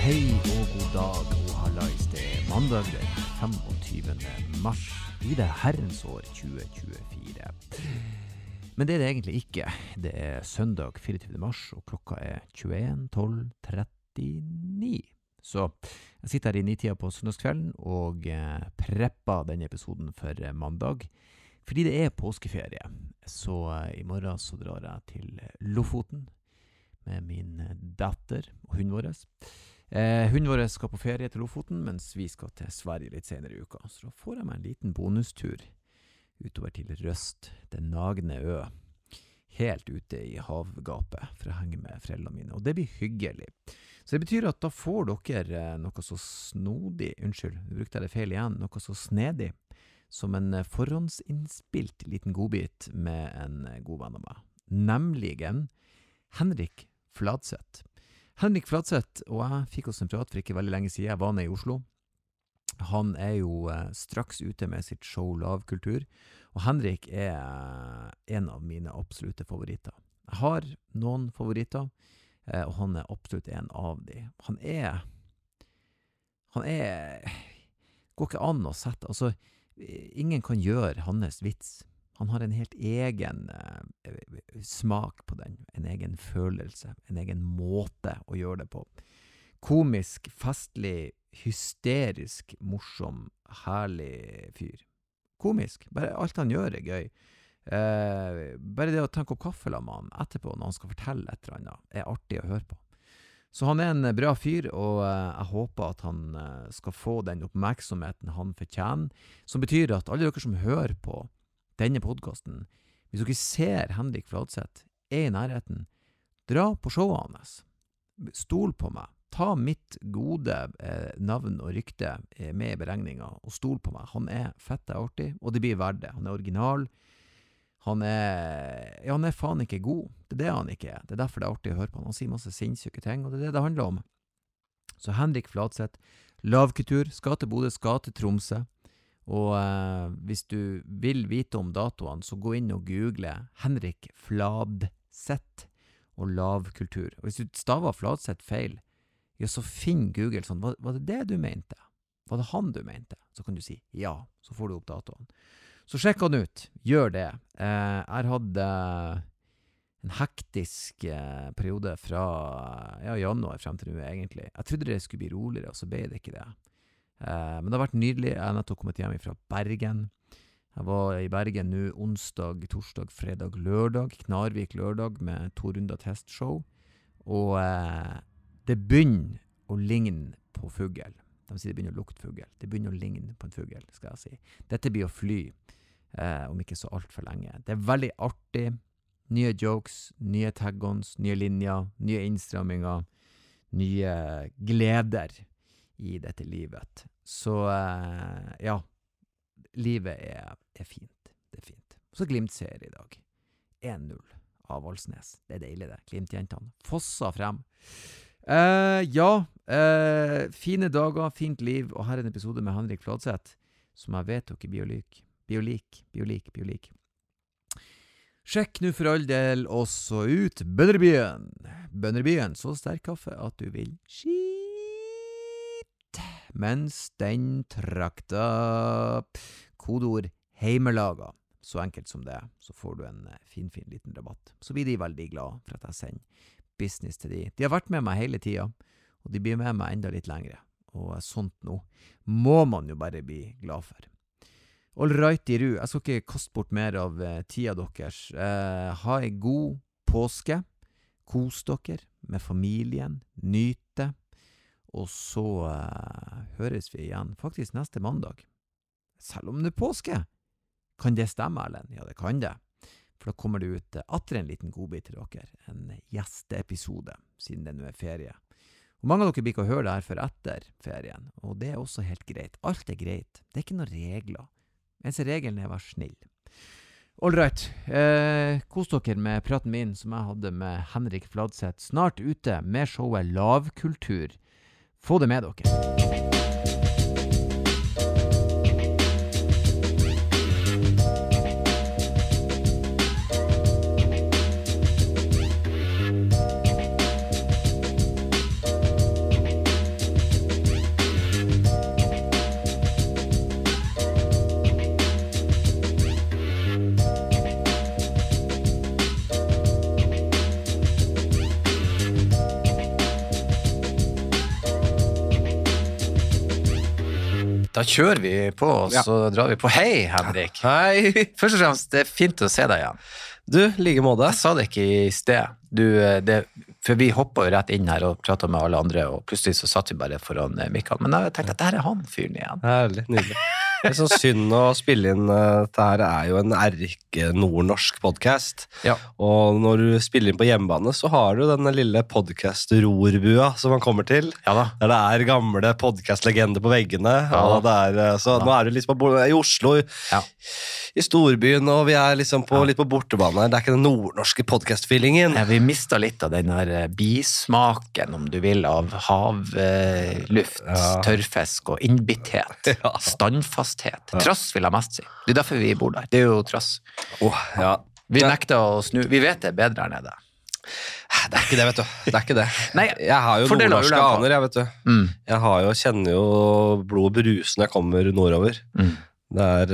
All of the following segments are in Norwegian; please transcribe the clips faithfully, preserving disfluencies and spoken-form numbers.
Hei og god dag og hallais, det er mandag den femogtyvende mars i det herrens år tjue tjuefire. Men det er det egentlig ikke. Det er søndag fireogtyvende mars og klokka er tjueen tolv trettini. Så jeg sitter her i nitida på søndagskvelden og eh, prepper denne episoden for eh, mandag. Fordi det er påskeferie, så eh, i morgen så drar jeg til Lofoten med min datter og hunden vår. Eh, hunden vår skal på ferie til Lofoten, mens vi skal til Sverige litt senere i uka. Så da får jeg meg en liten bonustur utover til Røst, den nagne ø, helt ute i havgapet for å henge med foreldrene mine. Og det blir hyggelig. Så det betyr at da får dere eh, noe så snodig, unnskyld, jeg brukte det feil igjen, noe så snedig, som en forhåndsinnspilt liten godbit med en god venn av meg. Nemlig Henrik Fladseth. Henrik Fladseth og jeg fikk oss en prat for ikke veldig lenge siden. Jeg var nede i Oslo. Han er jo eh, straks ute med sitt show Lavkultur, og Henrik er eh, en av mine absolutte favoritter. Jeg har noen favoritter, eh, og han er absolutt en av de. Han er, han er, går ikke an å sette, altså, ingen kan gjøre hans vits. Han har en helt egen eh, smak på den, en egen følelse, en egen måte å gjøre det på. Komisk, festlig, hysterisk, morsom, herlig fyr. Komisk, bare alt han gjør er gøy. Eh, bare det å ta en kopp kaffe med han etterpå når han skal fortelle et eller annet, er artig å høre på. Så han er en bra fyr, og eh, jeg håper at han eh, skal få den oppmerksomheten han fortjener, som betyr at alle dere som hører på denne podcasten, hvis dere ser Henrik Fladseth er i nærheten, dra på showet hans. Stol på meg. Ta mitt gode eh, navn og rykte eh, med i beregninga, og stol på meg. Han er fette artig, og det blir verdt det. Han er original. Han er, ja, han er faen ikke god. Det er det han ikke er. Det er derfor det er artig å høre på han. Han sier masse sinnssyke ting, og det er det det handler om. Så Henrik Fladseth, Lavkultur, skal til Bodø, skal til Tromsø. Og eh, hvis du vil vite om datoene, så gå inn og google Henrik Fladseth og Lavkultur. Og hvis du staver Fladseth feil, ja, så finn Google sånn, var, var det det du mente? Var det han du mente? Så kan du si ja, så får du opp datoene. Så sjekk han ut, gjør det. Eh, jeg hadde en hektisk eh, periode fra ja, januar frem til nå egentlig. Jeg trodde det skulle bli roligere, og så ble det ikke det. Uh, men det har vært nydelig. Jeg har nettopp kommet hjem fra Bergen. Jeg var i Bergen nå onsdag, torsdag, fredag, lørdag. Knarvik lørdag med to runder testshow. Og uh, det begynner å ligne på fugl. De sier det begynner å lukte fugl. Det begynner å ligne på en fugl, skal jeg si. Dette blir å fly, uh, om ikke så alt for lenge. Det er veldig artig. Nye jokes, nye tag-ons, nye linjer, nye innstramminger, nye gleder i dette livet. Så uh, ja, livet er, er fint. Det er fint. Så Glimt ser i dag. en null av Valsnes. Det er deilig det. Glimt-jentene. Fossa frem. Uh, ja, uh, fine dager, fint liv, og her er en episode med Henrik Fladseth, som jeg vet dere biolik. Biolik, biolik, biolik. Sjekk nu for all del også ut Bønnerbyen. Bønnerbyen, så sterk kaffe at du vil ski. Mens den trakta kodeord heimelaga, så enkelt som det, så får du en fin, fin liten rabatt. Så blir de veldig glad for at jeg sender business til de. De har vært med meg hele tida, og de blir med meg enda litt lengre. Og sånt nå må man jo bare bli glad for. All right, i ru. Jeg skal ikke kaste bort mer av uh, tida deres. Uh, ha en god påske. Kos dere med familien. Nyte. Og så uh, høres vi igjen faktisk neste mandag. Selv om det er påske. Kan det stemme, Erlend? Ja, det kan det. For da kommer det ut uh, atter en liten godbit til dere. En gjesteepisode, siden det nå er ferie. Og mange av dere blir ikke å høre det her for etter ferien. Og det er også helt greit. Alt er greit. Det er ikke noen regler. Eneste regelen er å være snill. All right. Eh, kos dere med praten min som jeg hadde med Henrik Fladseth. Snart ute med showet Lavkultur. Få det med dere. Da kjører vi på, og så ja. drar vi på. Hei, Henrik. Hei. Først og fremst, det er fint å se deg igjen. Du, like måte. Jeg sa det ikke i sted. Du, det, for vi hoppet jo rett inn her og pratet med alle andre, og plutselig så satt vi bare foran Mikael. Men jeg tenkte at dette er han fyren igjen. Herlig, nydelig. Det er sånn synd å spille inn. Dette her er jo en erke nordnorsk podcast. Ja. Og når du spiller inn på hjemmebane, så har du denne lille podcast-rorbua som man kommer til. Ja da. Der det er gamle podcast-legender på veggene. Ja, og det er, så ja, nå er du liksom på, i Oslo, ja. i storbyen, og vi er liksom på, ja. litt på bortebane. Det er ikke den nordnorske podcast-feelingen. Ja, vi mistet litt av den der bismaken, om du vil, av havluft, ja. tørrfisk og innbitthet, ja. standfast. Ja. Trass vil jeg mest si. Det er derfor vi bor der. Det er jo trass. Oh, ja. Vi nekter å snu. Vi vet det er bedre her nede. Det er ikke det, vet du. Det er ikke det. Nei, jeg har jo nordnorske aner, jeg, vet du. Mm. Jeg har jo, kjenner jo blod og brus når jeg kommer nordover. Mm. Det er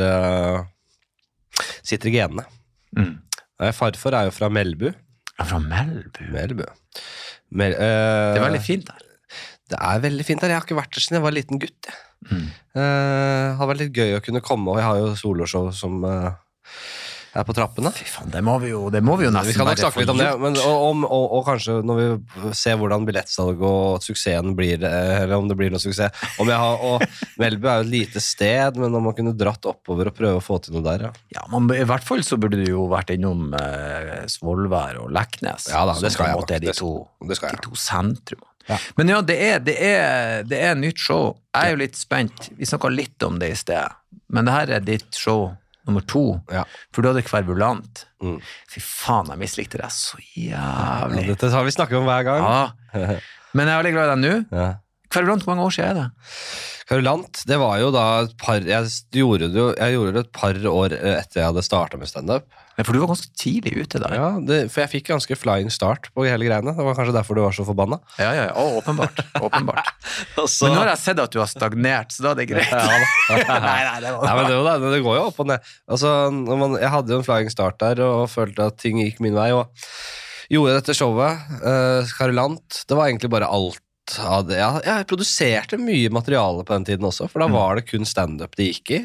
uh, sitter i genene. Mm. Farfar er jo fra Melbu. Ja, fra Melbu? Melbu. Mel, uh, det er veldig fint der. Det er veldig fint der. Jeg har ikke vært der siden jeg var en liten gutt. Mm. Uh, det har vært litt gøy å kunne komme, og jeg har jo soloshow som uh, er på trappene. Fy faen, det må vi jo, det må vi jo nesten. Vi kan nok snakke litt om det, men, og, og, og, og kanskje når vi ser hvordan billettsalg og suksessen blir, eller om det blir noe suksess. Om jeg har, og Melbu er jo et lite sted, men om man kunne dratt oppover og prøve å få til noe der, ja. Ja, man, i hvert fall så burde du jo vært innom uh, Svolvær og Leknes. Ja da, det skal jeg nok. De to, det skal jeg. De to sentrum. Ja. Men ja, det er, det, er, det er nytt show. Jeg er jo litt spent. Vi snakket litt om det i sted. Men det her er ditt show nummer to. Ja. For du hadde Kvervulant. Mm. Fy faen, jeg mislikte det så jævlig. Ja, dette har vi snakket om hver gang. Ja. Men jeg er veldig glad i deg nå. Ja. Kvervulant, hvor mange år siden er det? Kvervulant, det var jo da et par, jeg gjorde det, jeg gjorde det et par år etter jeg hadde startet med stand-up. Men for du var ganske tidlig ute der. Ja, det, for jeg fikk ganske flying start på hele greiene. Det var kanskje derfor du var så forbanna. Ja, ja, ja, å, åpenbart. åpenbart. så... Men nå har jeg sett at du har stagnert, så da er det greit. ja, nei, nei, det var nei, men det, det, det går jo opp og ned. Altså, når man, jeg hadde jo en flying start der, og følte at ting gikk min vei, og gjorde dette showet, uh, Kvervulant, det var egentlig bare alt. Jeg, jeg produserte mye materiale på den tiden også, for da var det kun stand-up det gikk i.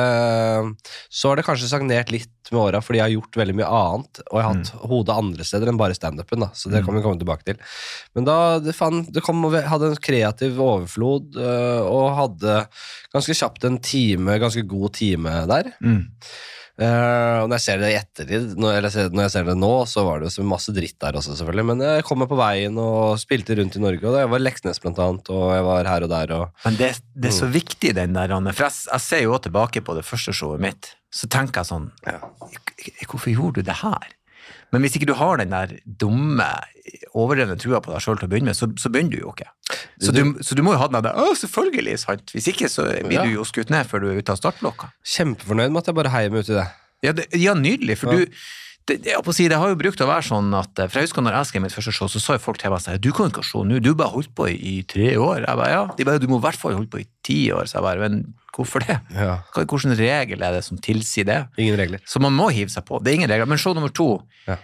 Så har det kanskje stagnert litt med åra, fordi jeg har gjort veldig mye annet, og jeg har hatt mm. hodet andre steder enn bare stand-upen, da, så det kan vi komme tilbake til. Men da det fann, det kom, hadde en kreativ overflod, og hadde ganske kjapt en time, ganske god time der. Mm. Uh, og når jeg ser det i ettertid, når jeg, ser, når jeg ser det nå, så var det jo masse dritt der også selvfølgelig, men jeg kom meg på veien og spilte rundt i Norge, og jeg var i Leksnes blant annet, og jeg var her og der og... Men det, det er så mm. viktig den der, for jeg, jeg ser jo tilbake på det første showet mitt, så tenker jeg sånn, ja. Hvorfor gjorde du det her? Men hvis ikke du har den der dumme, overdrevne trua på deg selv til å begynne med, så, så begynner du jo ikke. Så du, så du må jo ha den der, å, selvfølgelig, sant. Hvis ikke, så blir ja. du jo skutt ned før du er ute av startblokka. Kjempefornøyd med at jeg bare heier meg ut i det. Ja, det, ja nydelig, for ja. du, det, jeg, på å si, det har jo brukt å være sånn at, for jeg husker når jeg skrev mitt første show, så sa jo folk til meg, du kan ikke se nå, du bare holdt på i, i tre år. Jeg bare, ja, de bare, du må i hvert fall holde på i ti år, så jeg bare, men hvorfor det? Ja. Hvilken regel er det som tilsier det? Ingen regler. Så man må hive seg på, det er ingen regler, men show nummer to, ja.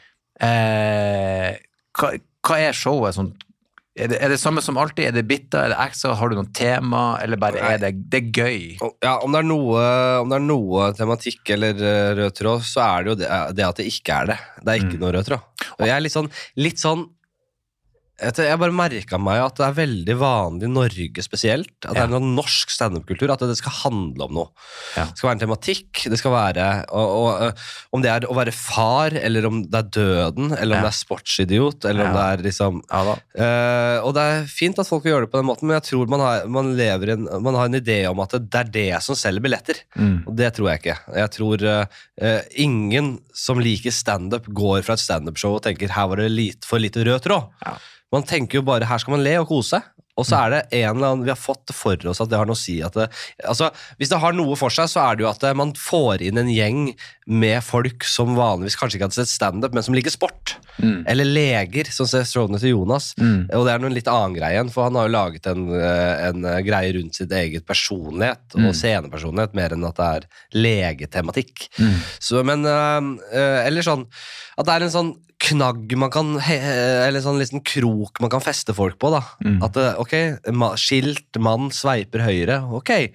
eh, hva, hva er showet sånn? Er det, er det samme som alltid? Er det bitter? Er det ekstra? Har du noen tema? Eller bare er det, det er gøy? Ja, om det er noe, om det er noe tematikk eller rød tråd, så er det jo det, det at det ikke er det. Det er ikke mm. noe rød tråd. Og jeg er litt sånn, litt sånn jeg bare merket meg at det er veldig vanlig i Norge spesielt, at det er noen norsk stand-up-kultur, at det skal handle om noe. Ja. Det skal være en tematikk, det skal være, og, og, om det er å være far, eller om det er døden, eller om ja. det er sportsidiot, eller ja. om det er liksom... Ja, uh, og det er fint at folk gjør det på den måten, men jeg tror man har, man lever en, man har en idé om at det er det som selger billetter. Mm. Og det tror jeg ikke. Jeg tror uh, ingen som liker stand-up går fra et stand-up-show og tenker, her var det lite, for lite rød tråd. Ja. Man tenker jo bare, her skal man le og kose, og så er det en eller annen, vi har fått for oss at det har noe å si, at det, altså, hvis det har noe for seg, så er det jo at man får inn en gjeng med folk som vanligvis kanskje ikke hadde sett stand-up, men som liker sport, mm. eller leger, som ser showene til Jonas, mm. og det er noen litt annen greie igjen, for han har jo laget en, en greie rundt sitt eget personlighet, mm. og scenepersonlighet, mer enn at det er legetematikk. Mm. Så, men, uh, eller sånn, at det er en sånn knagg man kan, eller sånn liten krok man kan feste folk på da, mm. at ok, skilt, mann sveiper høyre, ok,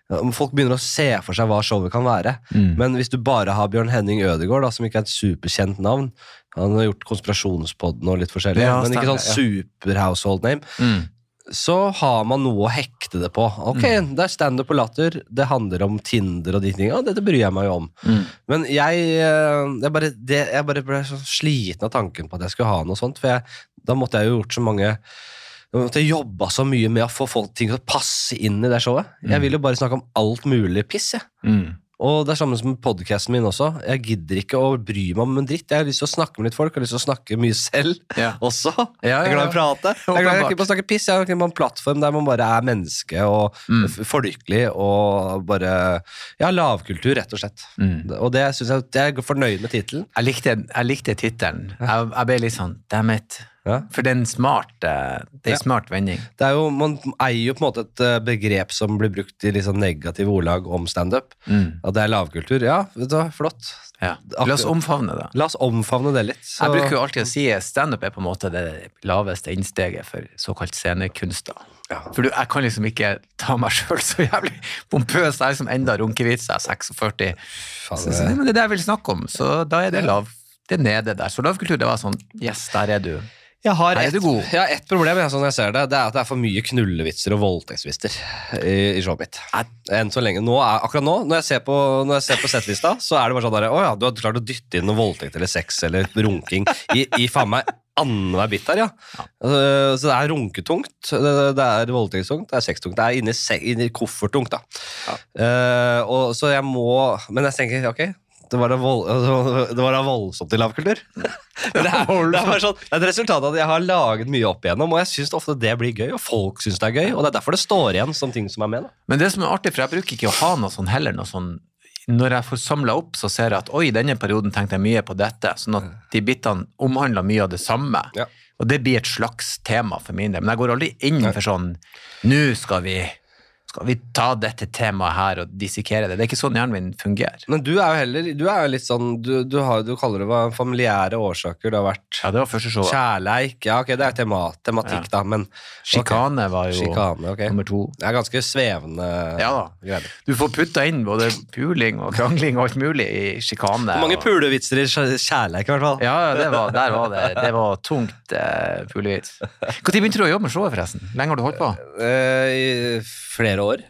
folk begynner å se for seg hva showet kan være. Mm. Men hvis du bare har Bjørn Henning Ødegaard, da, som ikke er et superkjent navn, han har gjort konspirasjonspodden og litt forskjellig, ja, men ikke sånn ja. super household name, mm. så har man noe å hekte det på. Ok, mm. det er stand-up og latter, det handler om Tinder og de tingene, ja, dette bryr jeg meg jo om. Mm. Men jeg, jeg, bare, det, jeg bare ble så sliten av tanken på at jeg skulle ha noe sånt, for jeg, da måtte jeg jo gjort så mange Jeg måtte jobbe så mye med å få folk ting til å passe inn i det showet. Mm. Jeg vil jo bare snakke om alt mulig piss, jeg. Mm. Og det er samme som podcasten min også. Jeg gidder ikke å bry meg om en dritt. Jeg har lyst til å snakke med litt folk, jeg har lyst til å snakke mye selv ja. også. Ja, ja, ja. Jeg er glad i å prate. Jeg er glad i å snakke piss. Jeg har ikke en plattform der man bare er menneske og mm. folkelig og bare, ja, lavkultur, rett og slett. Mm. Og det synes jeg, jeg er fornøyd med titelen. Jeg likte, jeg likte titelen. Jeg, jeg ble litt sånn, damn it. Ja. For det er en smart, det er en ja. smart vending. Det er jo, man eier jo på en måte et begrep som blir brukt i litt sånn negative ordlag om stand-up. Mm. At det er lavkultur. Ja, det var flott. Ja. La oss omfavne det. La oss omfavne det litt. Så. Jeg bruker jo alltid å si stand-up er på en måte det laveste innsteget for såkalt scenekunster. Ja. For du, jeg kan liksom ikke ta meg selv så jævlig pompøs. Jeg er liksom enda runkevits, jeg er seksogførti. Så, så, men det er det jeg vil snakke om, så da er det lav. Det er nede der. Så lavkultur, det var sånn, yes, der er du. Jeg har, et, jeg har et problem, jeg, sånn jeg ser det, det er at det er for mye knullevitser og voldtektsvitser i, i showet mitt. Enn så lenge. Nå er, akkurat nå, når jeg ser på, når jeg ser på settlista, så er det bare sånn der, åja, du har klart å dytte inn noe voldtekt eller sex eller runking i, i faen meg annenhver bit her, ja. ja. Så det er runketungt, det, det er voldtektstungt, det er sextungt, det er inni, inni koffertungt, da. Ja. Uh, og så jeg må, men jeg tenker, ok, Det var da vold, det var da voldsomt i lavkultur. Det er, det, er sånn, det er et resultat av at jeg har laget mye opp igjennom, og jeg synes ofte det blir gøy, og folk synes det er gøy, og det er derfor det står igjen som ting som er med. Da. Men det som er artig, for jeg bruker ikke å ha noe sånn heller, noe sånn, når jeg får samlet opp, så ser jeg at, oi, i denne perioden tenkte jeg mye på dette, sånn at de bitene omhandler mye av det samme. Ja. Og det blir et slags tema for min del, men jeg går aldri inn for sånn, nå skal vi... skal vi ta dette temaet her og dissekere det? Det er ikke sånn hjernen min fungerer. Men du er jo heller, du er jo litt sånn, du, du, har, du kaller det hva familiære årsaker, det har vært ja, det var første show. Kjærleik, ja ok, det er tema, tematikk ja. da, men Skikane okay. var jo Skikane, okay. nummer to. Det er ganske svevende ja da, greier. Du får putta inn både puling og krangling og alt mulig i skikane. Hvor mange og... pulevitser i kjærleik i hvert fall? Ja, det var, der var det, det var tungt eh, pulevits. Hvor tid begynte du å jobbe med showet forresten? Lenge har du holdt på? Uh, i flere år.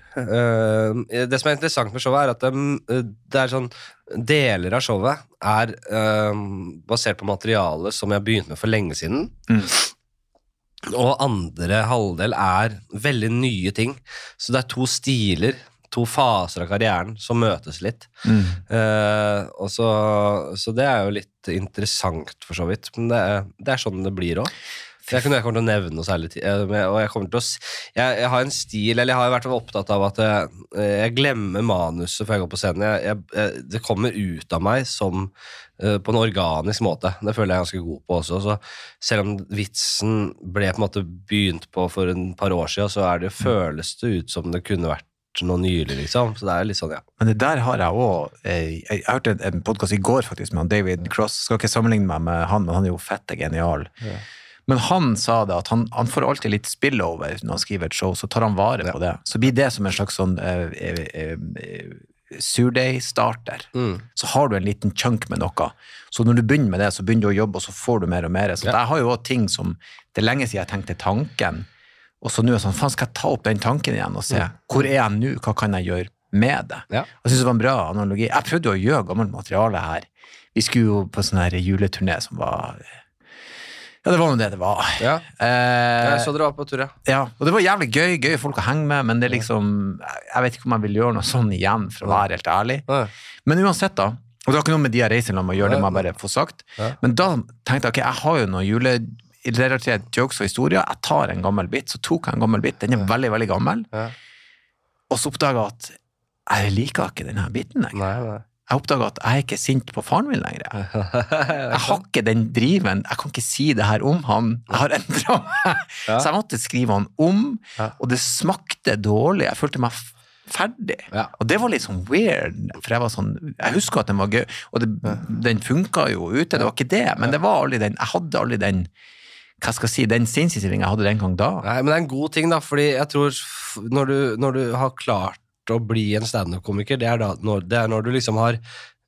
Uh, det som er interessant med showet er at det, det er sånn deler av showet er uh, basert på materiale som jeg har begynt med for lenge siden mm. og andre halvdel er veldig nye ting, så det er to stiler, to faser av karrieren som møtes litt mm. uh, og så, så det er jo litt interessant for så vidt, men det er, det er sånn det blir også. Jeg kunne jeg kommer til å nevne noe særlig, og jeg kommer til å, jeg, jeg har en stil, eller jeg har vært opptatt av at jeg, jeg glemmer manuset før jeg går på scenen. Jeg, jeg, det kommer ut av meg som uh, på en organisk måte. Det føler jeg er ganske god på også. Så selv om vitsen ble på en måte begynt på for en par år siden, så er det, føles det ut som det kunne vært noe nylig, liksom. Så det er litt sånn, ja. Men det der har jeg også, jeg, jeg hørte en, en podcast i går faktisk med David Cross, skal ikke sammenligne meg med han, men han er jo fette genial. Ja. Men han sa det at han, han får alltid litt spillover når han skriver et show, så tar han vare på det. Så blir det som en slags sånn eh, eh, eh, surdeig-starter. Mm. Så har du en liten chunk med noe. Så når du begynner med det, så begynner du å jobbe, og så får du mer og mer. Så ja. Jeg har jo også ting som, det er lenge siden jeg tenkte tanken, og så nå er det sånn, faen skal jeg ta opp den tanken igjen og se, mm. hvor er jeg nå, hva kan jeg gjøre med det? Ja. Jeg synes det var en bra analogi. Jeg prøvde å gjøre gammelt materiale her. Vi skulle jo på sånn her juleturné som var... Ja, det var noe det det var. Ja, eh, jeg så dere var på tur, ja. Ja, og det var jævlig gøy, gøy folk å henge med, men det er liksom, jeg vet ikke om jeg vil gjøre noe sånn igjen, for å være helt ærlig. Ja. Men uansett da, og det har ikke noe med de her reisene om å gjøre, det må jeg bare få sagt, ja. Men da tenkte jeg, ok, jeg har jo noen julerelaterte jokes og historier, jeg tar en gammel bit, så tok jeg en gammel bit, den er veldig, veldig gammel, ja. Og så oppdaget jeg at jeg liker ikke denne biten lenger. Nei, nei. Jeg oppdaget at jeg er ikke sint på faren min lenger. Jeg har ikke den driven, jeg kan ikke si det her om han, jeg har endret meg. Ja. Så jeg måtte skrive han om, ja. Og det smakte dårlig, jeg følte meg ferdig. Ja. Og det var litt sånn weird, for jeg var sånn, jeg husker at den var gøy, og det, ja. Den funket jo ute, det var ikke det, men det var aldri den, jeg hadde aldri den, hva skal jeg si, den sinnsinnstillingen jeg hadde den gang da. Nei, men det er en god ting da, fordi jeg tror når du, når du har klart å bli en stand-up-komiker, det er, da, når, det er når du liksom har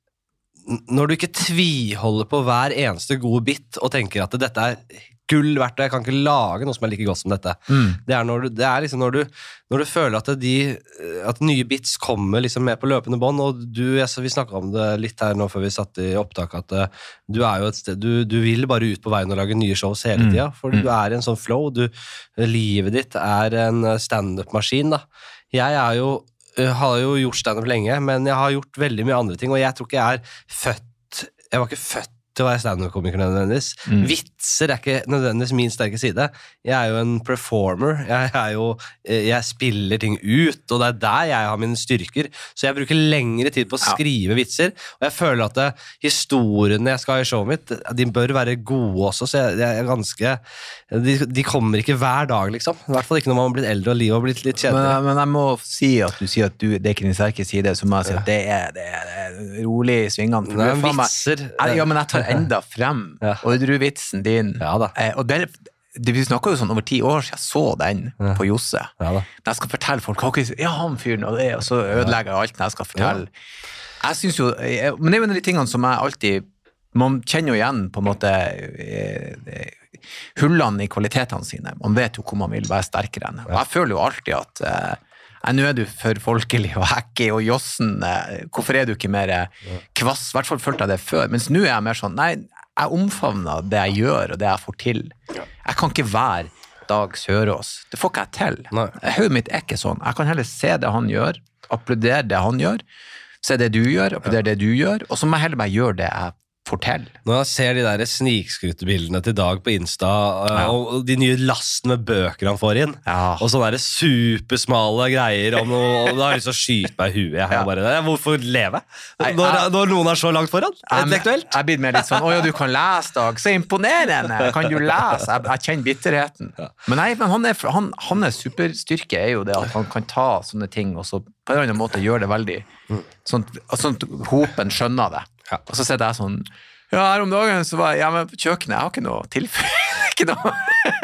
når du ikke tviholder på hver eneste gode bit og tenker at dette er gull verdt, og jeg kan ikke lage noe som er like godt som dette. Mm. Det er, når du, det er liksom når du, når du føler at, de, at nye bits kommer liksom med på løpende bånd, og du, jeg, vi snakket om det litt her nå før vi satt i opptak, at uh, du er jo et sted, du, du vil bare ut på veien og lage nye shows hele tida, for mm. du er i en sånn flow, du, livet ditt er en stand-up-maskin da. Jeg er jo, uh, har jo gjort stand-up lenge, men jeg har gjort veldig mye andre ting, og jeg tror ikke jeg er født, jeg var ikke født til å være stand-up-komiker nødvendigvis. Mm. Vitser er ikke nødvendigvis min sterke side. Jeg er jo en performer. Jeg, er jo, jeg spiller ting ut, og det er der jeg har mine styrker. Så jeg bruker lengre tid på å skrive ja. vitser, og jeg føler at det, historiene jeg skal ha i showet mitt, de bør være gode også, så jeg, jeg er ganske... De, de kommer ikke hver dag, liksom. I hvert fall ikke når man har blitt eldre og livet har blitt litt kjedelig. Men, men jeg må si at du sier at du, det er ikke din sterke side, så må jeg si at det er, det er, det er rolig i svingene. Det er vitser. Jeg, ja, men jeg tar enda frem, ja. og du vitsen din. Ja da. Eh, og det, det, vi snakket jo sånn over ti år siden jeg så den ja. på Josse. Ja da. Når jeg skal fortelle folk, ja, han fyren, og, det, og så ødelegger jeg alt når jeg skal fortelle. Ja. Jeg synes jo, jeg, men det er jo en av de tingene som jeg alltid, man kjenner jo igjen på en måte eh, hullene i kvalitetene sine. Man vet jo hvor man vil være sterkere enn. Og jeg føler jo alltid at eh, nå er du for folkelig og hacky og jossen, hvorfor er du ikke mer kvass? I hvert fall følte jeg det før, mens nå er jeg mer sånn, nei, jeg omfavner det jeg gjør og det jeg får til. Jeg kan ikke være Dag Sørås, det får ikke jeg til. Hodet mitt er ikke sånn, jeg kan heller se det han gjør, applaudere det han gjør, se det du gjør, applaudere det du gjør, og så må jeg heller bare gjøre det jeg fortell. Når jeg ser de der snikskruttebildene til Dag på Insta, ja. og de nye lastene med bøker han får inn, ja. og sånne der supersmale greier, om noe, og da har jeg lyst til å skyte meg i huet. Jeg ja. bare, hvorfor leve? Når, når noen er så langt foran? Intellektuelt? Jeg blir mer litt sånn, åja, du kan lese, Dag, så imponerende, kan du lese? Jeg, jeg kjenner bitterheten. Ja. Men, nei, men han er, han, hans superstyrke er jo det at han kan ta sånne ting, og så på en eller annen måte gjøre det veldig, sånn, sånn at hopen skjønner det. Ja. Og så sitter jeg sånn, ja, her om dagen så var jeg hjemme på kjøkkenet, jeg har ikke noe tilfelle, ikke noe.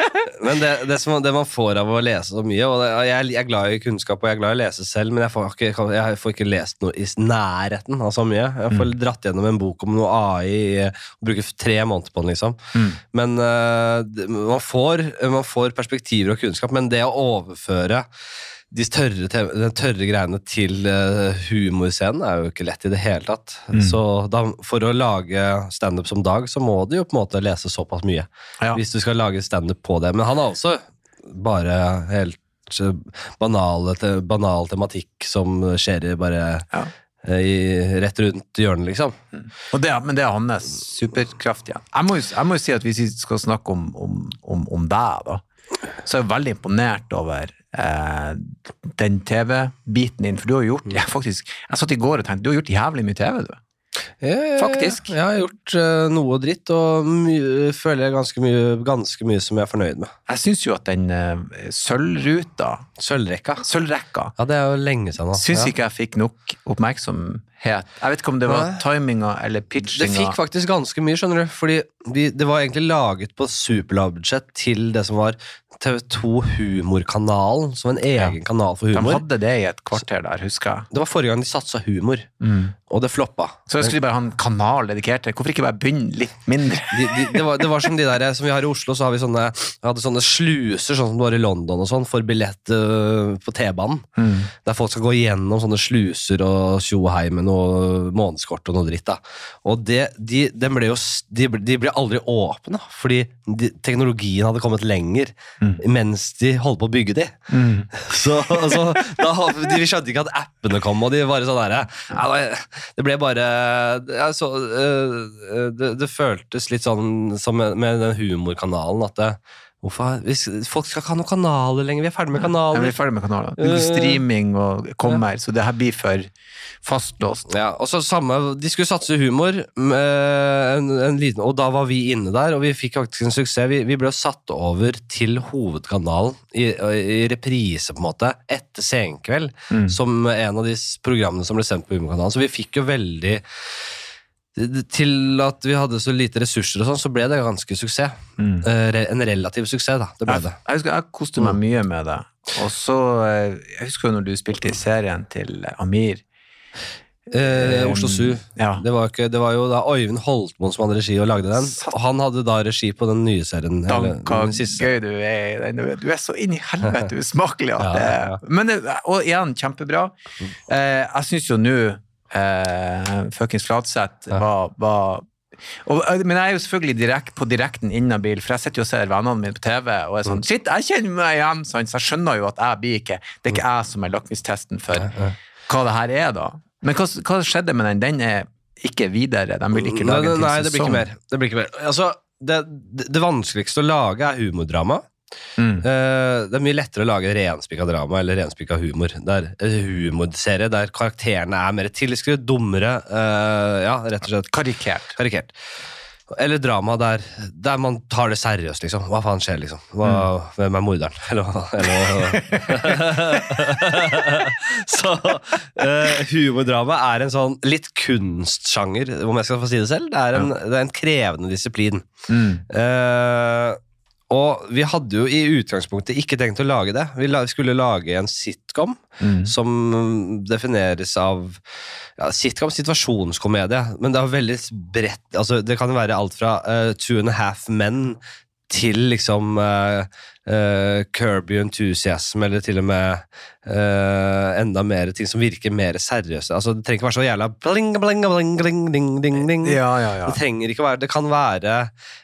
Men det, det, som, det man får av å lese så mye, og det, jeg, jeg er glad i kunnskap, og jeg er glad i å lese selv, men jeg får ikke, jeg får ikke lest noe i nærheten av så mye. Jeg får mm. dratt gjennom en bok om noe A I, og bruker tre måneder på den, liksom. Mm. Men uh, man, får, man får perspektiver og kunnskap, men det å overføre de tørre, de tørre greiene til uh, humorscenen er jo ikke lett i det hele tatt. Mm. Så da, for å lage stand-up som Dag, så må du jo på en måte lese såpass mye. Ja. Hvis du skal lage stand-up på det. Men han har også bare helt banale, banal tematikk som skjer bare ja. i, rett rundt hjørnet, liksom. Mm. Og det, men det er hans superkraft, ja. Jeg må, jeg må jo si at hvis vi skal snakke om, om, om, om deg, da, så er jeg veldig imponert over Eh, den T V-biten din, for du har gjort ja, faktisk, jeg satt i går og tenkte, du har gjort jævlig mye T V, du ja, faktisk jeg har gjort uh, noe dritt og my- føler jeg ganske mye, ganske mye som jeg er fornøyd med. Jeg synes jo at den uh, sølvruta Sølvrekka Sølvrekka ja, det er jo lenge siden synes ja. ikke jeg fikk nok oppmerksomhet. Jeg vet ikke om det var Nei. timinga eller pitchinga. Det fikk faktisk ganske mye, skjønner du, fordi vi, det var egentlig laget på superlavbudsjett til det som var T V to humorkanalen, som en egen ja. kanal for humor. De hadde det i et kvarter der, husker jeg. Det var forrige gang de satsa humor, mm. og det floppa. Så skulle de bare ha en kanal dedikert til, hvorfor ikke bare begynne litt mindre? de, de, det, var, det var som de der, som vi har i Oslo, så har vi sånne, vi hadde sånne sluser, sånn som det var i London og sånn, for billett uh, på T-banen, mm. der folk skal gå gjennom sånne sluser og tjohei med noe månedskort og noe dritt da. Og det, de, de, ble jo, de, de ble aldri åpne, fordi de, teknologien hadde kommet lenger, mm. mens de holdt på å bygge de. Mm. Så, så da, de skjønte ikke at appene kom, og de bare sånn der, ja, det ble bare, ja, så, det, det føltes litt sånn som med, med den humorkanalen, at det, hvorfor, hvis folk skal ikke ha noen kanaler lenger, vi er ferdig med kanaler. Ja, vi er ferdig med kanaler. Det er streaming og kommer, ja. Så det her blir for fastlåst. Ja, og så samme, de skulle satse humor, en, en liten, og da var vi inne der, og vi fikk faktisk en suksess. Vi, vi ble satt over til hovedkanalen i, i reprise på en måte, etter Senkveld, mm. som en av de programmene som ble sendt på humorkanalen. Så vi fikk jo veldig til at vi hadde så lite ressurser og sånn, så ble det ganske suksess. Mm. Uh, en relativ suksess, da. Det ble jeg, det. Jeg husker, jeg koste meg mye med det. Og så, jeg husker jo når du spilte i serien til Amir. Eh, Oslo Su. Ja. Det, var ikke, det var jo da Øyvind Holtmon som hadde regi og lagde den. Og han hadde da regi på den nye serien. Danka, gøy du er. Du er så inn i helvete usmakelig at det ja, ja. Men det, og igjen, kjempebra. Eh, jeg synes jo nå eh, fuckings Fladseth var, var og, men jeg er jo selvfølgelig direkt, på direkten innabil, for jeg sitter jo og ser vennene mine på T V og er sånn, shit, jeg kjenner meg igjen, så jeg skjønner jo at jeg blir ikke, det er ikke jeg som er lakmistesten for hva det her er da. Men hva, hva skjedde med den? Den er ikke videre, de vil ikke lage en til Nei, det blir sesong. ikke mer. Det blir ikke mer. Altså, det, det vanskeligste å lage er humordrama. Mm. Uh, det er mye lettere å lage renspikka drama eller renspikka humor. Det er en humorserie der karakterene er mer tilskrevet, dummere, uh, ja, rett og slett. Karikert. Karikert. Eller drama der, der man tar det seriøst, liksom. Hva faen skjer, liksom? Hva, mm. Hvem er morderen? Eller hva? Så uh, humordrama er en sånn litt kunstsjanger, om jeg skal få si det selv. Det er en, det er en krevende disiplin. Mm. Uh, Og vi hadde jo i utgangspunktet ikke tenkt å lage det. Vi skulle lage en sitcom mm. som defineres av ja, sitcom, situasjonskomedie, men det er veldig bredt. Altså, det kan være alt fra uh, Two and a Half Men til liksom uh, uh, Curb Your Enthusiasm, eller til og med uh, enda mer ting som virker mer seriøse. Altså, det trenger ikke være så jævla bling, bling, bling, bling, ding, ding, ding. Ja, ja, ja. Det trenger ikke være, det kan være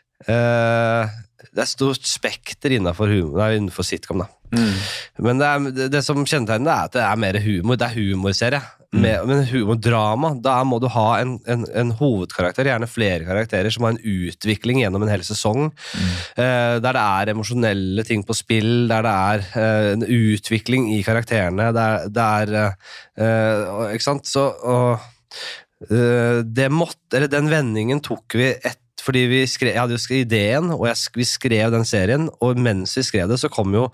uh, det er stort spekter innenfor humor, nei, innenfor sitcom da. Mm. Men det, er, det, det som kjennetegner det er at det er mer humor, det er humorserie. Mm. Med, men humordrama, da må du ha en, en, en hovedkarakter, gjerne flere karakterer som har en utvikling gjennom en hel sesong, mm. eh, der det er emosjonelle ting på spill, der det er eh, en utvikling i karakterene, der det er, eh, ikke sant? Så, og, eh, det måtte, eller den vendingen tok vi et fordi vi skrev, jeg hadde jo skrevet ideen, og jeg, vi skrev den serien, og mens vi skrev det, så kom jo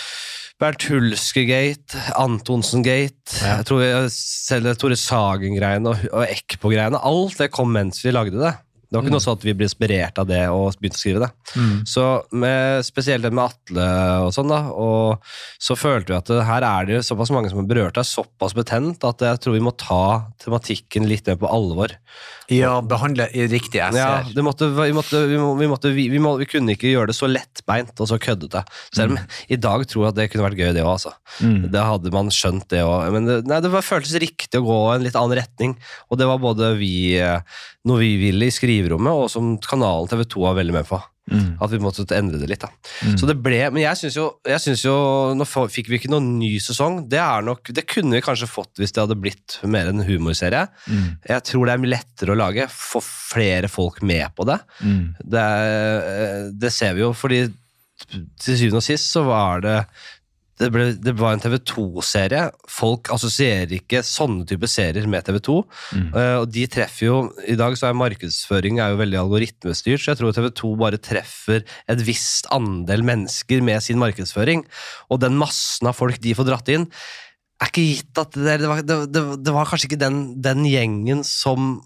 Bertulske-gate, Antonsen-gate, ja. Jeg tror jeg, selv Tore Sagen-greiene og, og Ekpo-greiene, alt det kom mens vi lagde det. Det var ikke mm. noe sånn at vi ble inspirert av det og begynte å skrive det. Mm. Så med, spesielt det med Atle og sånn da, og så følte vi at det, her er det såpass mange som er berørt, er såpass betent, at jeg tror vi må ta tematikken litt mer på alvor. Ja, behandle i riktig esser. Ja, det måtte, vi, måtte, vi, må, vi, måtte, vi, vi, må, vi kunne ikke gjøre det så lettbeint og så køddete. Selv om mm. i dag tror jeg at det kunne vært gøy det også, altså. Mm. Det hadde man skjønt det også. Men det, nei, det var, føltes riktig å gå en litt annen retning, og det var både vi, noe vi ville i skriverommet, og som kanalen T V to var veldig med på. Mm. At vi måtte endre det litt da. Mm. Så det ble, men jeg synes jo, jeg synes jo nå fikk vi ikke noen ny sesong. Det er nok, det kunne vi kanskje fått hvis det hadde blitt mer en humorserie. Mm. Jeg tror det er lettere å lage, få flere folk med på det. Mm. Det, det ser vi jo, fordi til syvende og sist så var det Det, ble, det var en T V to-serie. Folk assosierer ikke sånne type serier med T V to. Mm. Uh, og de treffer jo, i dag så er markedsføring er jo veldig algoritmestyrt, så jeg tror T V to bare treffer et visst andel mennesker med sin markedsføring. Og den massen av folk de får dratt inn, er ikke gitt at det, det, var, det, det, det var kanskje ikke den, den gjengen som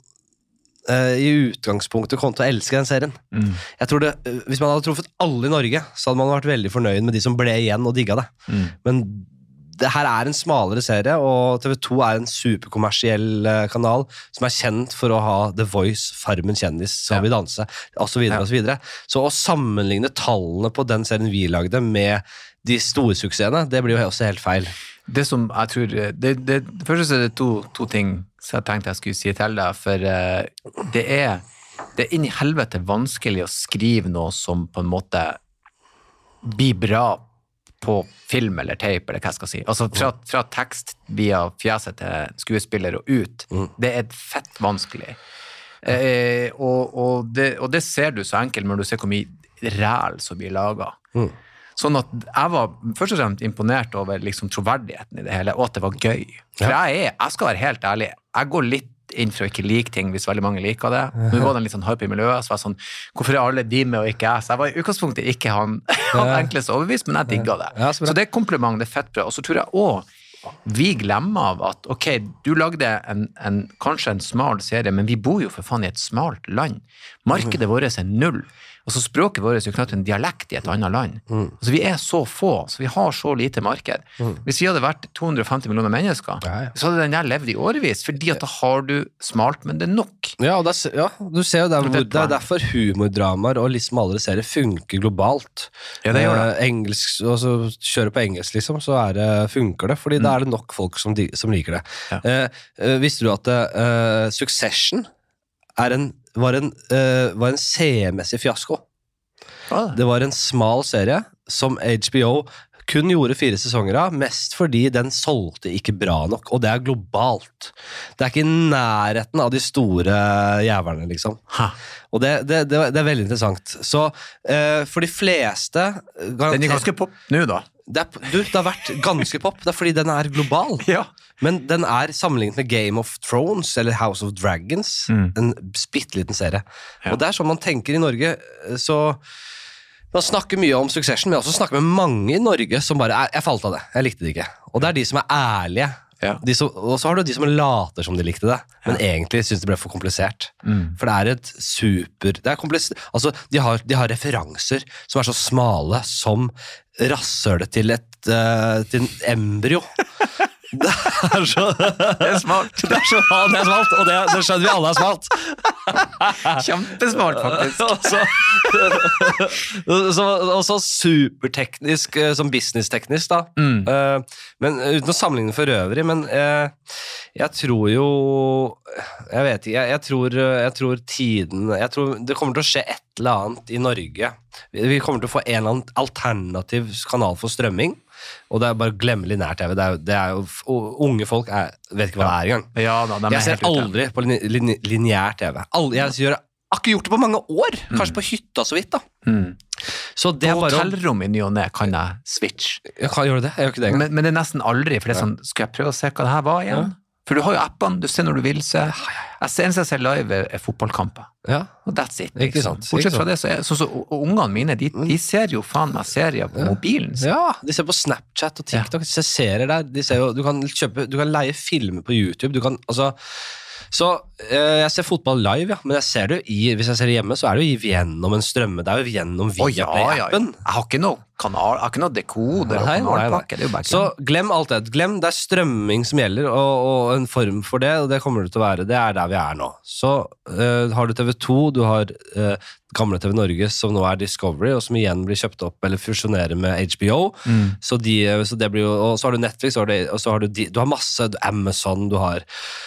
i utgangspunktet kom til å elske den serien. Mm. Jeg tror det, hvis man hadde truffet alle i Norge, så hadde man vært veldig fornøyd med de som ble igjen og digget det. Mm. Men det her er en smalere serie, og T V to er en superkommersiell kanal som er kjent for å ha The Voice, Farmen kjendis, Så vi danse, og så videre, ja. og så videre. Så å sammenligne tallene på den serien vi lagde med de store suksessene, det blir jo også helt feil. Det som jeg tror, det, det, det første er det to, to ting som jeg tenkte jeg skulle si til deg, for uh, det er det er inn i helvete vanskelig å skrive noe som på en måte blir bra på film eller tape, eller hva jeg skal si. Altså fra, fra tekst via fjeset til skuespiller og ut, mm. det er fett vanskelig. Uh, og, og, det, og det ser du så enkelt når du ser hvor mye ræl som blir laget. Mm. Sånn at jeg var først og fremst imponert over liksom troverdigheten i det hele, og at det var gøy. For ja. jeg, er, jeg skal være helt ærlig, jeg går litt inn for å ikke like ting hvis veldig mange liker det. Nå var det en litt sånn hype i miljøet, så var jeg sånn, hvorfor er alle de med og ikke jeg? Så jeg var i utgangspunktet ikke han, han enklest overbevist, men jeg digget det. Ja, så, så det er kompliment, det er fett bra. Og så tror jeg også, vi glemmer av at, ok, du lagde en, en, kanskje en smal serie, men vi bor jo for faen i et smalt land. Markedet vårt er null. Altså språket vårt er jo knapt en dialekt i et annet land. Mm. Altså vi er så få, så vi har så lite marked. Mm. Hvis vi hadde vært to hundre og femti millioner mennesker, ja, ja. Så hadde den der levd i årevis, fordi at da har du smalt, men det er nok. Ja, og der, ja du ser jo der, hvor, det er derfor humordramaer og litt smalere serier funker globalt. Ja, det gjør det. Eh, engelsk, altså kjøre på engelsk liksom, så er det, funker det, fordi mm. da er det nok folk som, som liker det. Ja. Eh, eh, visste du at eh, Succession er en var en, uh, var en seermessig fiasko. Ah. Det var en smal serie som H B O kun gjorde fire sesonger av, mest fordi den solgte ikke bra nok, og det er globalt. Det er ikke i nærheten av de store jævlene, liksom. Ha. Og det, det, det, det er veldig interessant. Så uh, for de fleste... Den er ganske pop nå, da. Det, er, du, det har vært ganske pop, det er fordi den er global. Ja. Men den er sammenlignet med Game of Thrones eller House of Dragons, mm. en spitteliten serie. Ja. Og det er sånn man tenker i Norge, så man snakker mye om Succession, men også snakker med mange i Norge som bare, jeg falt av det, jeg likte det ikke. Og det er de som er ærlige. Ja. De som, og så har du de som later som de likte det, men ja. Egentlig synes det ble for komplisert. Mm. For det er et super, det er komplisert, altså de har, de har referanser som er så smale som rasshølet til et, uh, til en embryo. Det er så det er smalt. Det er, så, ja, det er smalt, og det, det skjønner vi alle er smalt. Kjempesmalt, faktisk. Og så, og så superteknisk, som business-teknisk, da. Mm. Uh, men uten å sammenligne for øvrig, men uh, jeg tror jo jeg vet ikke, jeg, jeg, tror, jeg tror tiden jeg tror det kommer til å skje et eller annet i Norge. Vi, vi kommer til å få en eller annen alternativ kanal for strømming. Og det er bare å glemme linær-tv. Det er jo, det er jo unge folk er, vet ikke hva det er engang. Ja, da, jeg ser aldri ute. På lin, linær-tv. Jeg gjør, har ikke gjort det på mange år. Kanskje mm. på hytta så vidt da. Mm. Så det på hotellrom i ny og ne kan jeg switch. Jeg kan gjøre det, jeg gjør ikke det engang. Men, men det er nesten aldri, for det er sånn, skal jeg prøve å se hva det her var igjen? Ja. For du har jo appene, du ser når du vil se. Jeg ser en som jeg ser live er, er fotballkamper. Ja. Og that's it. Liksom. Ikke sant. Bortsett fra det, så er så, så, og ungene mine, de, de ser jo faen meg serier på ja. mobilen. Så. Ja, de ser på Snapchat og TikTok, ja. De ser serier der. De ser jo, du kan kjøpe, du kan leie filmer på YouTube, du kan, altså... Så eh, jeg ser fotball live, ja, men jeg ser det i, hvis jeg ser det hjemme, så er det jo gjennom en strømme, det er jo gjennom via oh, ja, Play-appen. Ja, ja. Jeg har ikke noe kanal, jeg har ikke noe dekoder og kanalpakke, det er jo bare så glem alt det, glem det er strømming som gjelder, og, og en form for det, og det kommer det til å være, det er der vi er nå. Så eh, har du T V to, du har eh, gamle T V Norge, som nå er Discovery, og som igjen blir kjøpt opp, eller fusjonerer med H B O, mm. så, de, så det blir jo, og så har du Netflix, og, det, og så har du, de, du har masse, Amazon, du har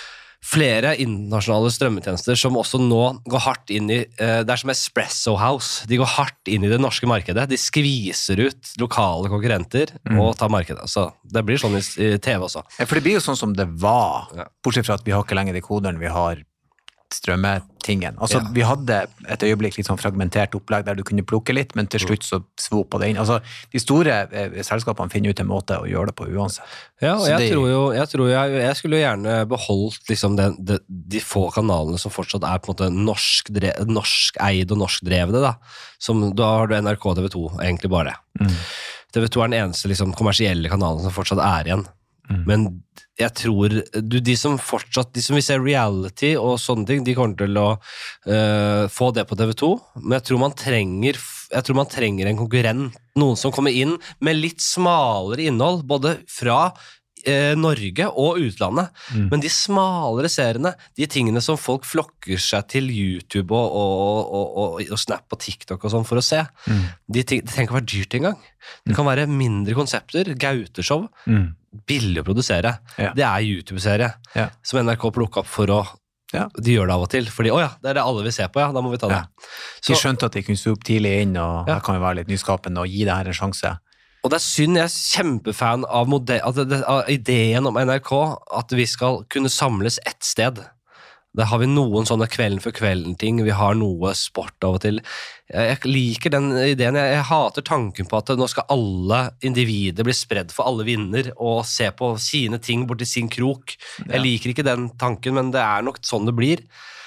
flere internasjonale strømmetjenester som også nå går hardt inn i, det er som Espresso House, de går hardt inn i det norske markedet, de skviser ut lokale konkurrenter mm. og tar markedet, så det blir sånn i, i T V også. Ja, for det blir jo sånn som det var, ja. Bortsett fra at vi har ikke lenger dekoderen, vi har strømmetingen. Altså, ja. Vi hadde et øyeblikk litt sånn fragmentert opplegg der du kunne plukke litt, men til slutt så svopa det inn. Altså, de store eh, selskapene finner ut en måte å gjøre det på uansett. Ja, og jeg, det, tror jo, jeg tror jeg, jeg skulle jo gjerne beholdt liksom de, de, de få kanalene som fortsatt er på en måte norsk, drev, norsk eid og norsk drevede, da. Som, da har du N R K og T V to, egentlig bare. Mm. T V to er den eneste liksom, kommersielle kanalen som fortsatt er igjen. Mm. Men jeg tror du, de som fortsatt, de som vil se reality og sånne ting, de kommer til å uh, få det på T V to, men jeg tror man trenger jeg tror man trenger en konkurrent, noen som kommer inn med litt smalere innhold, både fra uh, Norge og utlandet, mm. men de smalere seriene, de tingene som folk flokker seg til YouTube og, og, og, og, og Snap og TikTok og sånn for å se, mm. de, ting, de trenger ikke være dyrt engang. Det kan være mindre konsepter, gauteshow, mm. billig å produsere. Ja. Det er YouTube-serie ja. Som N R K plukker opp for å ja. De gjør det av og til, fordi åja, det er det alle vil se på, ja, da må vi ta det. Ja. Så, de skjønte at de kunne stå opp tidlig inn, og ja. Det kan jo være litt nyskapende og gi det her en sjanse. Og det er synd, jeg er kjempefan av, modell, av, det, av ideen om N R K, at vi skal kunne samles ett sted. Der har vi noen sånne kvelden for kvelden ting, vi har noe sport av og til. Jeg liker den ideen, jeg, jeg hater tanken på at nå skal alle individer bli spredd for alle vinner, og se på sine ting bort til sin krok. Ja. Jeg liker ikke den tanken, men det er nok sånn det blir.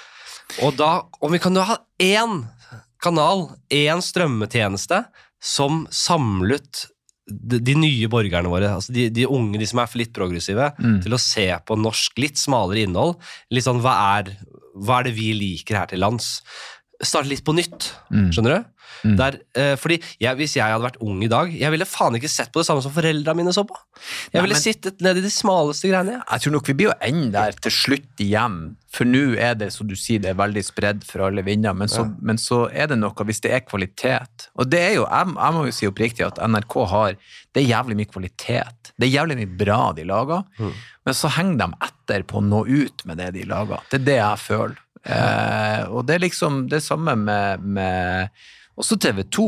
Og da, om vi kan jo ha én kanal, én strømmetjeneste, som samlet de, de nye borgerne våre, altså de, de unge, de som er for litt progressive, mm. til å se på norsk litt smalere innhold, litt sånn, hva er, hva er det vi liker her til lands? Starte litt på nytt, mm. skjønner du? Mm. Der, eh, fordi jeg, hvis jeg hadde vært ung i dag, jeg ville faen ikke sett på det samme som foreldrene mine så på. Jeg ville ja, men, sittet ned i de smaleste greiene. Ja. Jeg tror nok vi blir jo enda der til slutt igjen, for nå er det, som du sier, det er veldig spredd for alle vinder, men så, ja. men så er det noe hvis det er kvalitet. Og det er jo, jeg, jeg må jo si oppriktig at N R K har, det er jævlig mye kvalitet. Det er jævlig mye bra de lager, mm. men så henger de etter på å nå ut med det de lager. Det er det jeg føler. Eh, og det er liksom det samme med, med også T V to.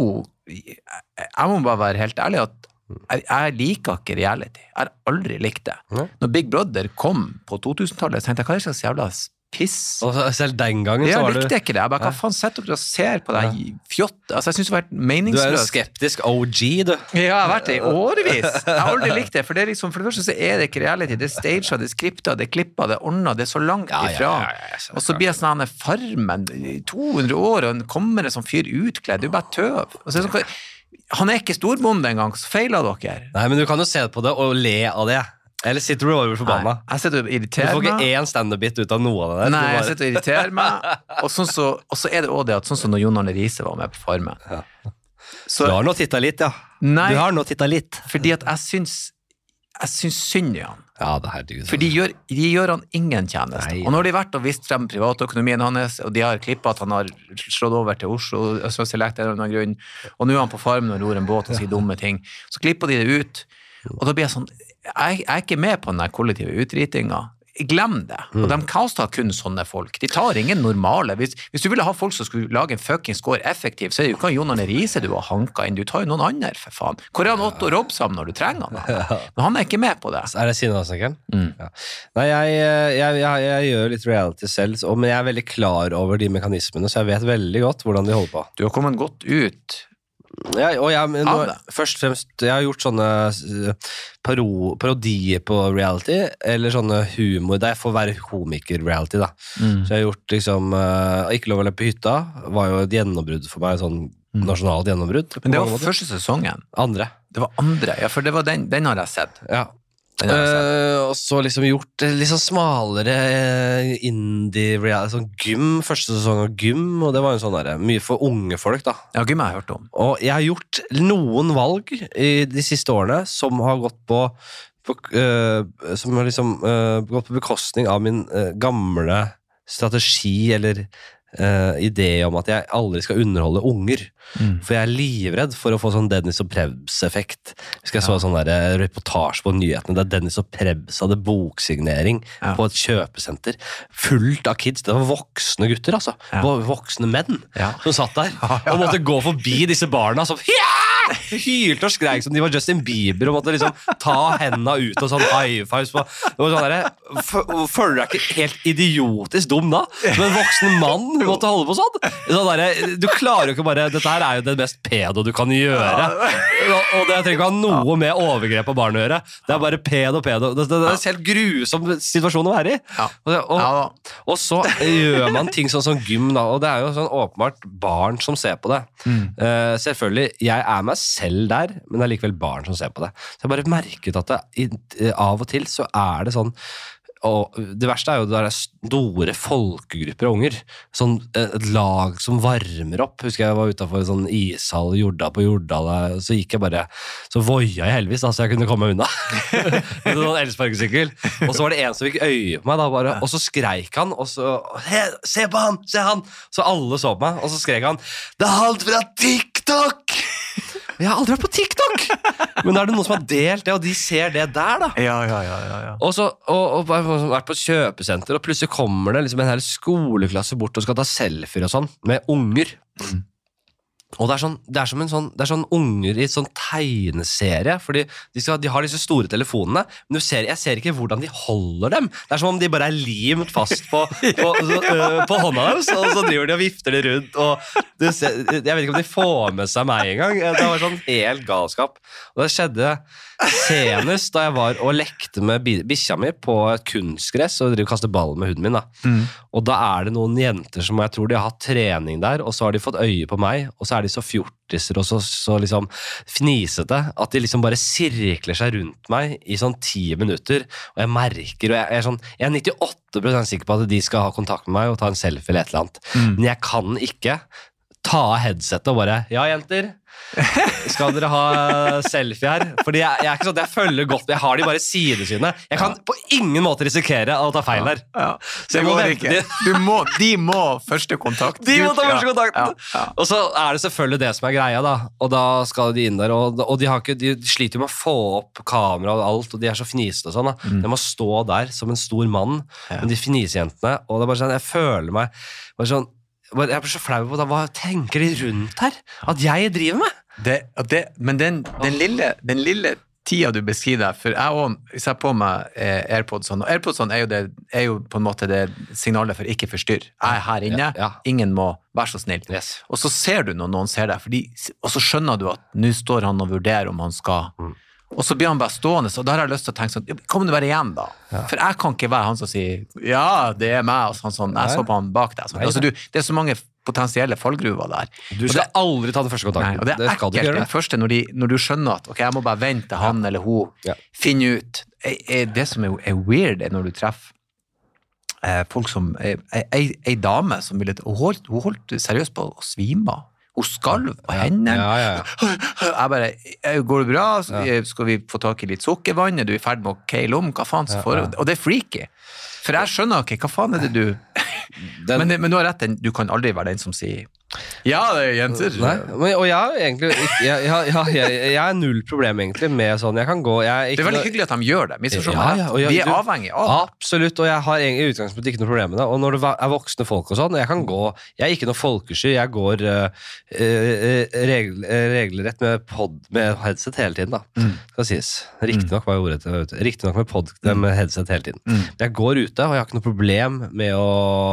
Jeg må bare være helt ærlig at jeg, jeg liker ikke reality. Jeg har aldri likt det. Når Big Brother kom på to tusen-tallet, så tenkte jeg, hva er det slags jævla piss? Og selv den gangen så var du... Jeg likte ikke det. Jeg bare, hva faen setter dere og ser på det fjott? Altså, jeg synes det har vært meningsløst. Du er en skeptisk O G, du. Ja, jeg har vært det i årevis. Jeg har aldri likt det, for det er liksom, for det første så er det ikke reality. Det er staged, det er skriptet, det er klippet, det er ordnet, det er så langt ifra. Ja, ja, ja, ja, og så blir jeg sånn, farmen, to hundre år, og kommer det som fyr utkledd. Det er jo bare tøv. Og så er det sånn, han er ikke storbonde engang, så feiler dere. Nei, men du kan jo se på det og le av det. Eller sitter du over forbanna? Nei, jeg sitter og irriterer meg. Du får ikke én stand-up-bit ut av noe av det der. Nei, bare... jeg sitter og irriterer meg. Og, sånn så, og så er det også det at sånn som når Jon Arne Riise var med på Farmen. Ja. Så, du har nå tittet litt, ja. Nei, du har nå tittet litt. Fordi at jeg syns, jeg syns synd i han. Ja, det her duger. For de gjør, de gjør han ingen tjeneste. Nei. Og når de har vært og vist frem privatøkonomien hans, og de har klippet at han har slått over til Oslo, og så selekt en eller annen grunn, og nå er han på Farmen og ror en båt og sier dumme ting, så klipper de det ut, og da blir jeg sånn, jeg, jeg er ikke med på den der kollektive utritinga. Glem det. Mm. Og de kaster kun sånne folk. De tar ingen normale. Hvis, hvis du ville ha folk som skulle lage en fucking score effektiv, så er det jo ikke Jon Arne Riise du har hanket inn. Du tar jo noen andre, for faen. Hvor er han Otto Robsam når du trenger han? Ja. Men han er ikke med på det. Er det Sinnasnekkeren? Mm. Ja. Nei, jeg, jeg, jeg, jeg gjør litt reality selv, men jeg er veldig klar over de mekanismene, så jeg vet veldig godt hvordan de holder på. Du har kommet godt ut. Ja, og jeg, nå, først og fremst jeg har gjort sånne paro, parodier på reality, eller sånne humor der jeg får være komiker-reality da. Mm. Så jeg har gjort liksom uh, Ikke lov å løpe på hytta var jo et gjennombrudd for meg, sånn mm. nasjonalt gjennombrudd. Men det var første sesongen. Andre. Det var andre, ja, for det var den, den har jeg sett. Ja. Uh, og så liksom gjort litt sånn smalere indie reality, sånn gym, første sesong av gym, og det var jo sånn der, mye for unge folk da. Ja, gym har jeg hørt om. Og jeg har gjort noen valg i de siste årene som har gått på, på uh, som har liksom uh, gått på bekostning av min uh, gamle strategi eller uh, idé om at jeg aldri skal underholde unger. Mm. For jeg er livredd for å få sånn Dennis og Prebz-effekt. Husker jeg ja. så sånn der reportasje på nyhetene der Dennis og Prebz hadde boksignering ja. på et kjøpesenter fullt av kids. Det var voksne gutter, altså. Ja. Voksne menn ja. som satt der og måtte gå forbi disse barna som ja! hylte og skrek som de var Justin Bieber og måtte liksom ta hendene ut og sånn high fives på. Det var sånn der, føler du deg ikke helt idiotisk dum da? Som en voksen mann måtte holde på sånn? sånn der, du klarer jo ikke bare, dette her er jo det mest pedo du kan gjøre. Og det trenger ikke ha noe med overgrep på barn å gjøre. Det er bare pedo, pedo. Det, det, det er helt grusom situasjon å være i. Ja. Og, og, og så gjør man ting sånn som gym da, og det er jo sånn åpenbart barn som ser på det. Mm. Uh, selvfølgelig, jeg er meg selv der, men det er likevel barn som ser på det. Så jeg bare merket at det, av og til så er det sånn, og det verste er jo det er store folkegrupper av unger, sånn et lag som varmer opp. Husker jeg var utenfor en sånn ishall Jorda på Jordal, så gikk jeg bare så voia jeg heldigvis da, så jeg kunne komme meg unna med en sånn elsparkesykkel, og så var det en som fikk øye på meg da, bare, og så skreik han, og så se på han, se han, så alle så på meg, og så skrek han det er alt fra TikTok. Jeg har aldri vært på TikTok, men er det noen som har delt det, og de ser det der da? Ja, ja, ja, ja, ja. Og så og, og, og vært på et kjøpesenter, og plutselig kommer det liksom en hel skoleklasse bort og skal ta selfier og sånn, med unger. Mm. Og det er, sånn, det er som en sånn, det er sånn unger i et sånn tegneserie, fordi de, skal, de har disse store telefonene, men du ser, jeg ser ikke hvordan de holder dem. Det er som om de bare er limt fast på, på, så, øh, på hånda deres, og så driver de og vifter de rundt, og du ser, jeg vet ikke om de får med seg meg en gang. Det var sånn helt galskap. Og det skjedde senest da jeg var og lekte med bikkja mi på et kunstgress og driver og kaster ball med hunden min da. Mm. Og da er det noen jenter som jeg tror de har hatt trening der, og så har de fått øye på meg, og så så er de så fjortiser og så, så liksom fnisete, at de liksom bare sirkler seg rundt meg i sånn ti minutter, og jeg merker, og jeg, jeg er sånn, jeg er nittiåtte prosent sikker på at de skal ha kontakt med meg og ta en selfie eller et eller annet, mm. men jeg kan ikke ta av headsetet og bare, ja jenter, skal dere ha selfie her? Fordi jeg, jeg er ikke sånn at jeg følger godt, jeg har de bare sidesynet. Jeg kan ja. på ingen måte risikere å ta feil her. Ja, ja. Så jeg må vente. Du må, de må første kontakt. De må ta første ja. kontakt. Ja. Ja. Og så er det selvfølgelig det som er greia da, og da skal de inn der, og, og de, har ikke, de sliter jo med å få opp kamera og alt, og de er så fnisete og sånn da. Mm. De må stå der som en stor mann, ja. med de fnisejentene, og det er bare sånn, jeg føler meg bare sånn, jeg blir så flau på det. Hva tenker de rundt her? At jeg driver med? Det, det, men den, den, lille, den lille tida du beskriver, for jeg også, hvis jeg på meg eh, AirPodsene, og AirPodsene er jo, det, er jo på en måte det signalet for ikke forstyrr. Jeg er her inne, ja, ja. Ingen må være så snill. Yes. Og så ser du når noen ser deg, fordi, og så skjønner du at nå står han og vurderer om han skal... Mm. Og så blir han bare stående, så da har jeg lyst til å tenke sånn, kom det bare igjen da? Ja. For jeg kan ikke være han som sier, ja, det er meg, og sånn, sånn. Jeg så på han bak deg. Sånn. Altså, du, det er så mange potensielle fallgruver der. Du skal det, aldri ta den første kontakten. Nei, og det er det ekkelt den første, når, de, når du skjønner at, ok, jeg må bare vente han ja. eller hun, ja. finne ut. Er, er det som er, er weird er når du treffer eh, folk som, ei dame som ville, hun holdt, hun holdt seriøst på å svime. Hun skalv på hendene. Ja, ja, ja. Jeg bare, går det bra? Skal vi få tak i litt sukkervann? Er du i ferd med å keile om? Hva faen så får du? Og det er freaky. For jeg skjønner ikke, hva faen er det du... Den... Men, men du har rett, du kan aldri være den som sier ja, det er jenter. Nei, men, og jeg har egentlig jeg, jeg, jeg, jeg, jeg er null problem egentlig med sånn, jeg kan gå jeg, det er veldig hyggelig at de gjør det, misforstå meg. Ja, ja, vi er avhengig av absolutt, og jeg har egentlig i utgangspunktet ikke noe problem med det, og når det er voksne folk og sånn, jeg kan gå, jeg er ikke noe folkesky, jeg går uh, regel, regelrett med, pod, med headset hele tiden da, mm. skal sies riktig nok var jeg ordet riktig nok med, pod, med headset hele tiden, mm. jeg går ute og jeg har ikke noe problem med å,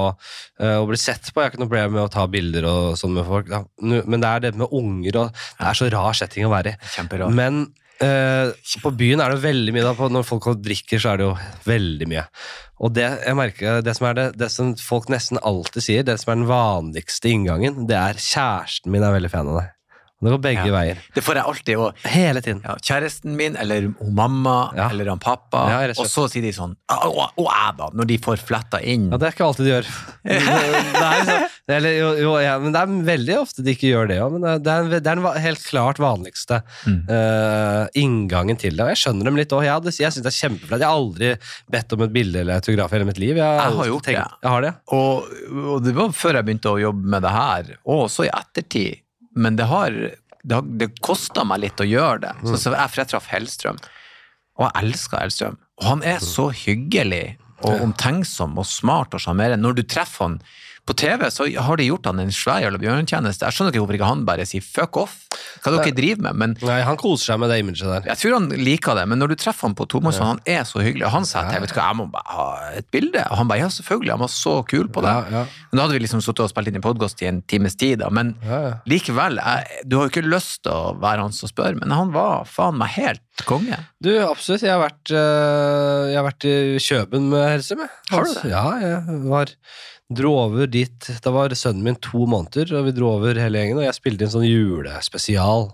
uh, å bli sett på, jeg har ikke noe problem med å ta bilder og sånn med folk, men det er det med unger og det er så rar setting å være i. Kjemperar. Men uh, på byen er det veldig mye da, når folk drikker så er det jo veldig mye. Og det jeg merker, det som er det, det som folk nesten alltid sier, det som er den vanligste inngangen, det er kjæresten min er veldig fan av deg. Det går begge ja. veier. Det får jeg alltid også. Hele tiden. Ja, kjæresten min, eller hun mamma, ja. eller han pappa, ja, og så sier de sånn, og, og jeg da, når de får fletta inn. Ja, det er ikke alltid de gjør. det, er, så, eller, jo, jo, ja, men det er veldig ofte de ikke gjør det, men det er, det er den helt klart vanligste mm. uh, inngangen til det, og jeg skjønner dem litt også. Jeg, hadde, jeg synes det er kjempeflott. Jeg har aldri bedt om et bilde eller autograf i hele mitt liv. Jeg, jeg har gjort tenkt, det. Jeg har det. Og, og det var før jeg begynte å jobbe med det her, og så i ettertid, men det har, det, har, det kostet meg litt å gjøre det. Så, så jeg, for jeg traff Hellstrøm, og jeg elsker Hellstrøm. Og han er så hyggelig, og omtenksom, og smart og charmerende. Når du treffer han på T V, så har de gjort han en svær eller bjørntjeneste. Jeg skjønner ikke hvorfor ikke han bare sier fuck off. Hva dere driver med, men... Nei, han koser seg med det imaget der. Jeg tror han liker det, men når du treffer han på Tomasson, ja. han er så hyggelig, og han sa til, vet du hva, jeg må bare ha et bilde. Og han bare, ja, selvfølgelig, han var så kul på det. Ja, ja. Men da hadde vi liksom suttet og spilt inn i podcast i en times tid, da. Men ja, ja. likevel, jeg, du har jo ikke lyst til å være han som spør, men han var faen meg helt konge. Du, absolutt, jeg har vært, uh, jeg har vært i Kjøben med Hellstrøm, jeg. Har du det? Ja, jeg var... dro over dit, da var sønnen min to måneder, og vi dro over hele gjengen, og jeg spilte en sånn julespesial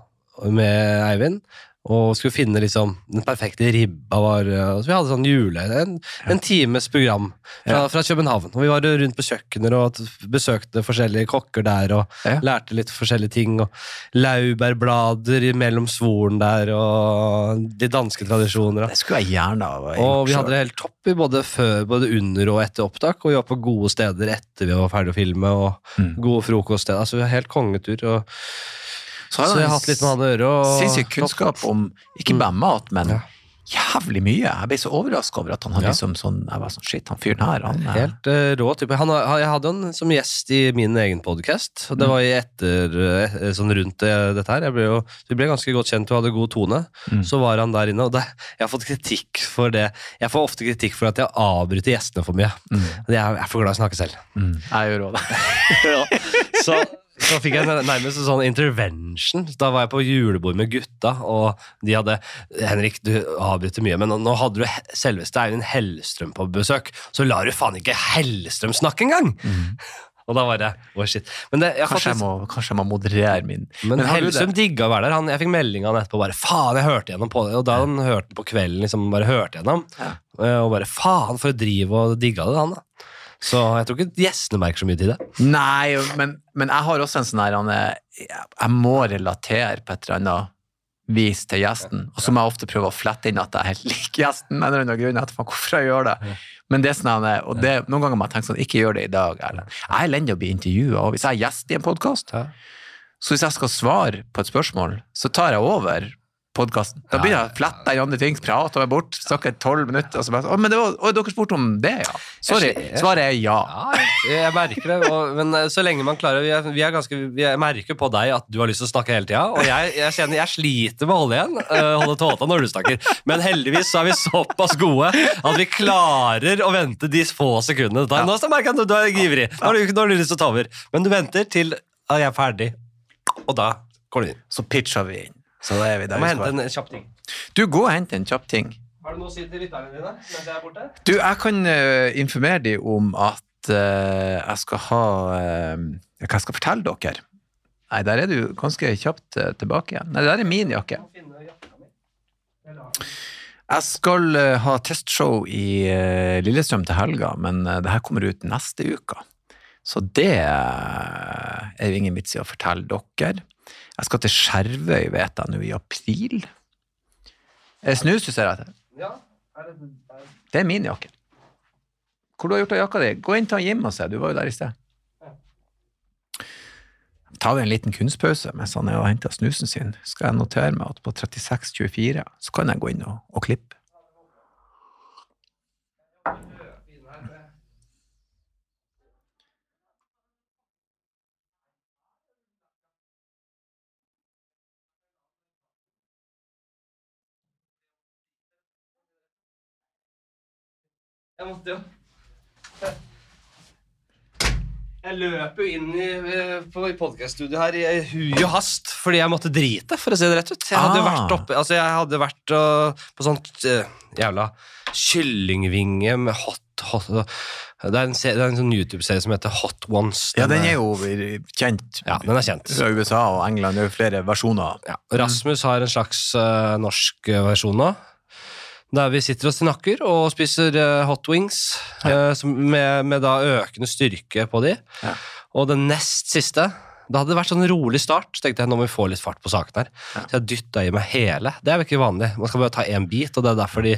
med Eivind, og skulle finne liksom den perfekte ribba var, og så vi hadde sånn jule, en, en times program fra, fra København, og vi var rundt på kjøkkener og besøkte forskjellige kokker der, og ja. lærte litt forskjellige ting, og laurbærblader mellom svoren der, og de danske tradisjoner. Det skulle jeg gjerne ha. Og vi hadde det helt topp, både, før, både under og etter opptak, og vi var på gode steder etter vi var ferdig å filme, og mm. gode frokoststeder, altså vi var helt kongetur, og Så, så jeg har hatt litt med han å gjøre. Sinnssykt kunnskap om, ikke bare mat, men ja. jævlig mye. Jeg ble så overrasket over at han hadde ja. liksom sånn, jeg var sånn, shit, han fyren her, han er... Helt uh, rå type. Han, jeg hadde han som gjest i min egen podcast, og det var i etter, sånn rundt det, dette her. Jeg ble jo, vi ble ganske godt kjent og hadde god tone. Mm. Så var han der inne, og det, jeg har fått kritikk for det. Jeg får ofte kritikk for at jeg avbryter gjestene for mye. Mm. Jeg, jeg er for glad i å snakke selv. Mm. Jeg gjør også det. ja. Så... Så fikk jeg nærmest en sånn intervention. Da var jeg på julebord med gutta, og de hadde, Henrik, du avbryter mye, men nå hadde du selveste Eivind Hellstrøm på besøk, så lar du faen ikke Hellstrøm snakke engang! Mm. Og da var det, oh shit. Men det, jeg Kanskje, faktisk, jeg må, kanskje jeg må moderere min... men, men har du Hellstrøm det? digga å være der. Han, jeg fikk melding av han etterpå, bare, faen, jeg hørte gjennom på det. Og da han hørte på kvelden, liksom, bare hørte gjennom. Ja. Og bare, faen, for å drive og digga det, han da. Så jeg tror ikke gjestene merker så mye til det. Nei, men, men jeg har også en sånn her, han er- jeg må relatere på et eller annet vis til gjesten, og så må jeg ofte prøve å flette inn at jeg helt liker gjesten, men det er noen grunn at hvorfor jeg gjør det. Men det er sånn, at- og det, noen ganger må jeg tenke sånn, ikke gjør det i dag, eller. Jeg er elendig å bli intervjuet, og hvis jeg er gjest i en podcast, Ja. så hvis jeg skal svare på et spørsmål, så tar jeg over podcasten. Da begynner jeg å flette i andre ting, prate meg bort, snakke tolv minutter, og så bare, å, men det var, å, dere spurte om det, ja. Sorry, svaret er ja. Ja, jeg, jeg merker det, og, men så lenge man klarer, vi er, vi er ganske, vi er, jeg merker på deg at du har lyst til å snakke hele tiden, og jeg, jeg kjenner, jeg sliter med å holde igjen, uh, holde tåta når du snakker, men heldigvis så er vi såpass gode at vi klarer å vente de få sekundene. Da, nå merker jeg at du er givrig, nå har du, nå har du lyst til å ta over, men du venter til at jeg er ferdig, og da går du inn. Så pitcher vi inn. Så da er vi der. Jeg må vi hente skal være. en kjapp ting. Du, gå og hente en kjapp ting. Har du noe å si til lytterne dine, mens jeg er borte? Du, jeg kan uh, informere deg om at uh, jeg skal ha uh, hva jeg skal fortelle dere. Nei, der er du ganske kjapt uh, tilbake igjen. Nei, det der er min jakke. Jeg skal uh, ha testshow i uh, Lillestrøm til helga, men uh, det her kommer ut neste uka. Så det uh, er jo ingen vits i å fortelle dere. Jeg skal til Skjervøy, vet jeg, nå i april. Er det snus du ser etter? Ja, er det... Er... Det er min jakke. Hvor du har gjort av jakka di? Gå inn til Jim og se, du var jo der i sted. Ta deg en liten kunstpause mens han er og henter snusen sin. Skal jeg notere meg at på trettiseks tjuefire så kan jeg gå inn og, og klippe. Jeg måtte jo. Jeg løper jo inn i, på podcaststudio her i hui og hast, fordi jeg måtte drite, for å se det rett ut. Jeg hadde Ah. vært oppe, altså jeg hadde vært uh, på sånt uh, jævla kyllingvinge med hot, hot det er en, se- det er en sånn YouTube-serie som heter Hot Ones. Ja, den er jo kjent. Ja, den er kjent. Fra U S A og England, det er jo flere versjoner. Ja. Rasmus har en slags uh, norsk uh, versjon nå, der vi sitter og snakker og spiser uh, hot wings uh, som- med, med da økende styrke på de. Ja. Og den nest siste, da hadde det vært sånn rolig start, så tenkte jeg, nå må vi få litt fart på saken her. Ja. Så jeg dyttet i meg hele. Det er jo ikke vanlig. Man skal bare ta en bit, og det er derfor de...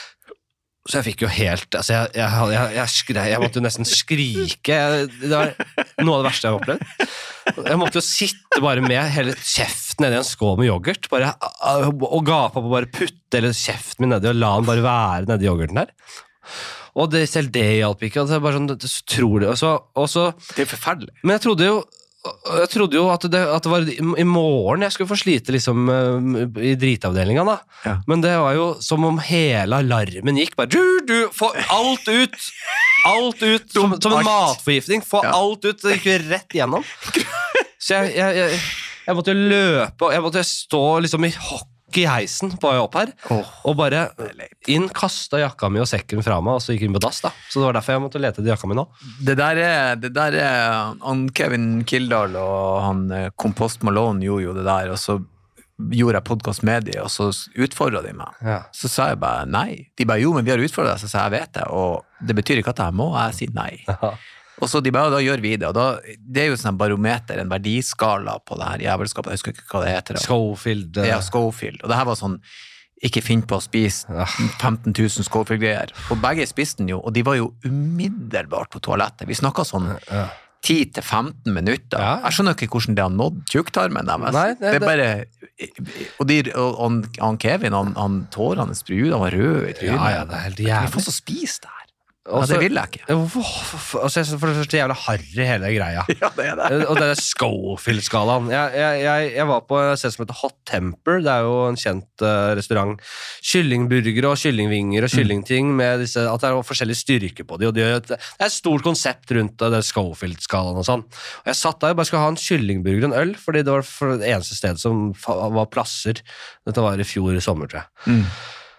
Så jeg fikk jo helt... Altså, jeg, jeg, jeg, jeg, skre, jeg måtte jo nesten skrike. Jeg, det var noe av det verste jeg har opplevd. Jeg måtte jo sitte bare med hele kjeften nedi en skål med yoghurt, bare, og gape opp og bare putte hele kjeften min nedi, og la den bare være nedi yoghurten her. Og det, selv det hjalp ikke. Altså, bare sånn, det, så tror det, og så, og så, Det er forferdelig. men jeg trodde jo jeg trodde jo at det, at det var i morgen jeg skulle få slite liksom uh, i dritavdelingen da. Ja. Men det var jo som om hele alarmen gikk bare, du, du, få alt ut alt ut, som, som en Alt. matforgiftning, få Ja. alt ut, det gikk jo rett igjennom. Så jeg, jeg, jeg, jeg måtte jo løpe, jeg måtte stå liksom i hokk i heisen på vei opp her, Åh, og bare det er leit. inn, kastet jakka mi og sekken fra meg, og så gikk jeg inn på dass da. Så det var derfor jeg måtte lete etter jakka mi nå. Det der er, det der er han Kevin Kildahl og han eh, Kompost Malone gjorde jo det der, og så gjorde jeg podcast med de, og så utfordret de meg. Ja. Så sa jeg bare nei. De bare, jo, men vi har utfordret deg, så sa jeg, jeg vet det, og det betyr ikke at jeg må, jeg sier nei. Og så de bare, da gjør vi det, og da, det er jo sånn barometer, en verdiskala på det her jævelskapet, jeg husker ikke hva det heter. da. Schofield. uh, Ja, Schofield, og det her var sånn, ikke finn på å spise Ja. femten tusen Schofield-greier. Og begge spiste den jo, og de var jo umiddelbart på toalettet. Vi snakket sånn Ja. ti til femten minutter. Ja. Jeg skjønner ikke hvordan det har nådd tjukktarmen deres. Nei, det- det er bare... Og, de, og han, han Kevin, han, han tårene sprud, han var rød i trynet. Ja, ja, det er helt Vi jævlig. får så spise det her. Ja, Også- det vil jeg ikke. Ja, Hvorfor? hvorfor- Altså, jeg synes for det første jævla harry hele greia. Ja, det er det. Og det er Schofield-skalaen. Jeg, jeg, jeg, jeg var på et sted som heter Hot Temper. Det er jo en kjent uh, restaurant. Kyllingburger og kyllingvinger og kyllingting med disse, at det er forskjellig styrke på de, og de gjør et, det er et stort konsept rundt uh, det Schofield-skalaen og sånn. Og jeg satt der og bare skulle ha en kyllingburger og en øl, fordi det var for det eneste stedet som fa- var plasser. Dette var i fjor i sommer, tror jeg. Mm.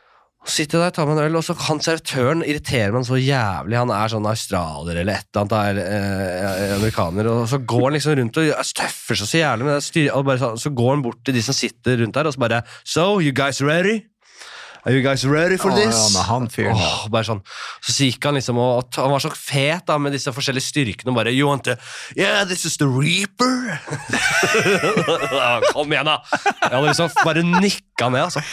Så sitter jeg der, tar meg en øl, og så han servitøren irriterer meg så jævlig. Han er sånn australier eller et eller annet, er, eh, amerikaner, og så går han liksom rundt og støffer seg så jævlig med det styr, og bare så, så går han bort til de som sitter rundt der, og så bare, so, you guys ready? Are you guys ready for Å, this? ja, med han fyren. Åh, bare sånn. Så gikk han liksom, og, og han var så fet da, med disse forskjellige styrkene, og bare, you want to, yeah, this is the Reaper. Ja, kom igjen da. Jeg hadde liksom bare nikket ned, altså.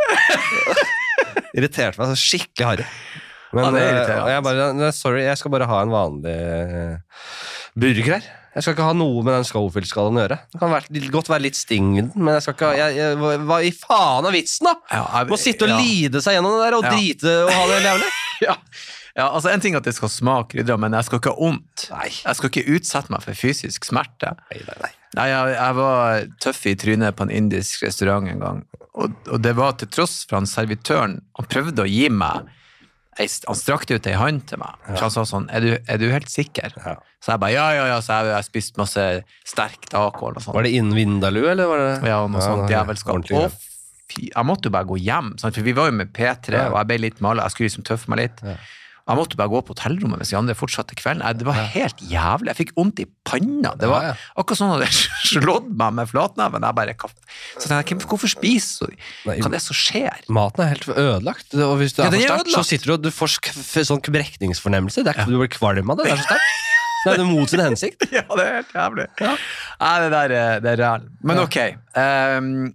Irriterte meg så skikkelig harry. Men Ja, det er irriterende. eh, jeg bare, nei, sorry, jeg skal bare ha en vanlig eh, burger her. Jeg skal ikke ha noe med den Schofield-skallen å gjøre. Det kan være, godt være litt sting i den, men jeg skal ikke ha, jeg, jeg, hva, hva i faen av vitsen da? Ja, jeg- Må sitte og ja. lide seg gjennom det der, og Ja. drite og ha det helt jævlig. Ja. ja, altså en ting er at det skal smake krydder, men jeg skal ikke ha ondt. Nei. Jeg skal ikke utsette meg for fysisk smerte. Nei, nei, nei. Nei, jeg, jeg var tøff i trynet på en indisk restaurant en gang, og, og det var til tross for han servitøren, han prøvde å gi meg, jeg, han strakte ut en hånd til meg, så han sa sånn, er du, er du helt sikker? Ja. Så jeg bare, ja, ja, ja, så jeg har spist masse sterk taco og sånt. Var det innen Vindaloo, eller var det? Ja, noe sånt jævelskap. ordentlig Å, greier. fy, jeg måtte jo bare gå hjem, sant? For vi var jo med P tre, Ja. og jeg ble litt malet, jeg skulle liksom tøffe meg litt. Ja. Jeg måtte bare gå på hotellrommet hvis de andre fortsatte kvelden. Jeg- Det var helt jævlig. Jeg fikk ondt i panna. Det var Ja, ja. akkurat sånn at jeg slått meg med flatneven. Jeg bare, hva- så tenkte jeg, hvorfor spiser du? Nei, Hva er det som skjer? Maten er helt ødelagt, og hvis du Ja, er den for er sterk, så ødelagt. sitter du og du får sk- f- sånn brekningsfornemmelse. Det er ikke, Du blir kvalm av det, det er så sterkt. Det er det mot sin hensikt. Ja, det er helt jævlig. Nei, det der er, det er real. Men ok. ehm,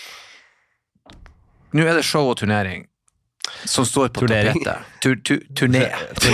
nå er det show og turnering som står på Turnering? tapetet. Tur, tu, turné.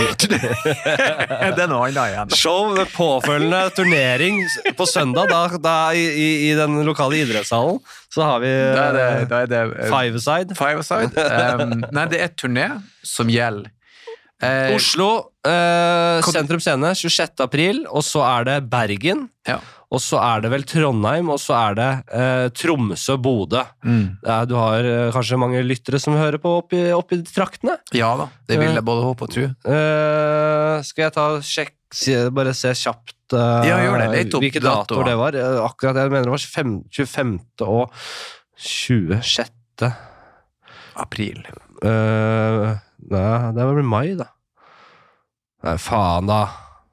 det er noe annet igjen. Show med påfølgende turnering på søndag, da, da i, i, i den lokale idrettshallen, så har vi Da er det, da er det eh, Five-a-side. Five-a-side. Um, nei, det er turné som gjelder. Eh, Oslo, eh, Kan- Sentrum Scene, tjuesjette april, og så er det Bergen, Ja. og så er det vel Trondheim, og så er det eh, Tromsø, Bodø. Mm. Ja, du har eh, kanskje mange lyttere som hører på oppi, oppi traktene. Ja da, det vil jeg både håpe og tro. Eh, skal jeg ta sjekk, si- bare se kjapt eh, Ja, gjør det. Let opp hvilke datoer datoer. det var. Eh, Akkurat, jeg mener det var fem, tjuefemte og tjuesjette. April. Uh, nei, det var vel mai, da. Nei, faen, da.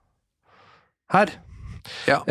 Her. Ja.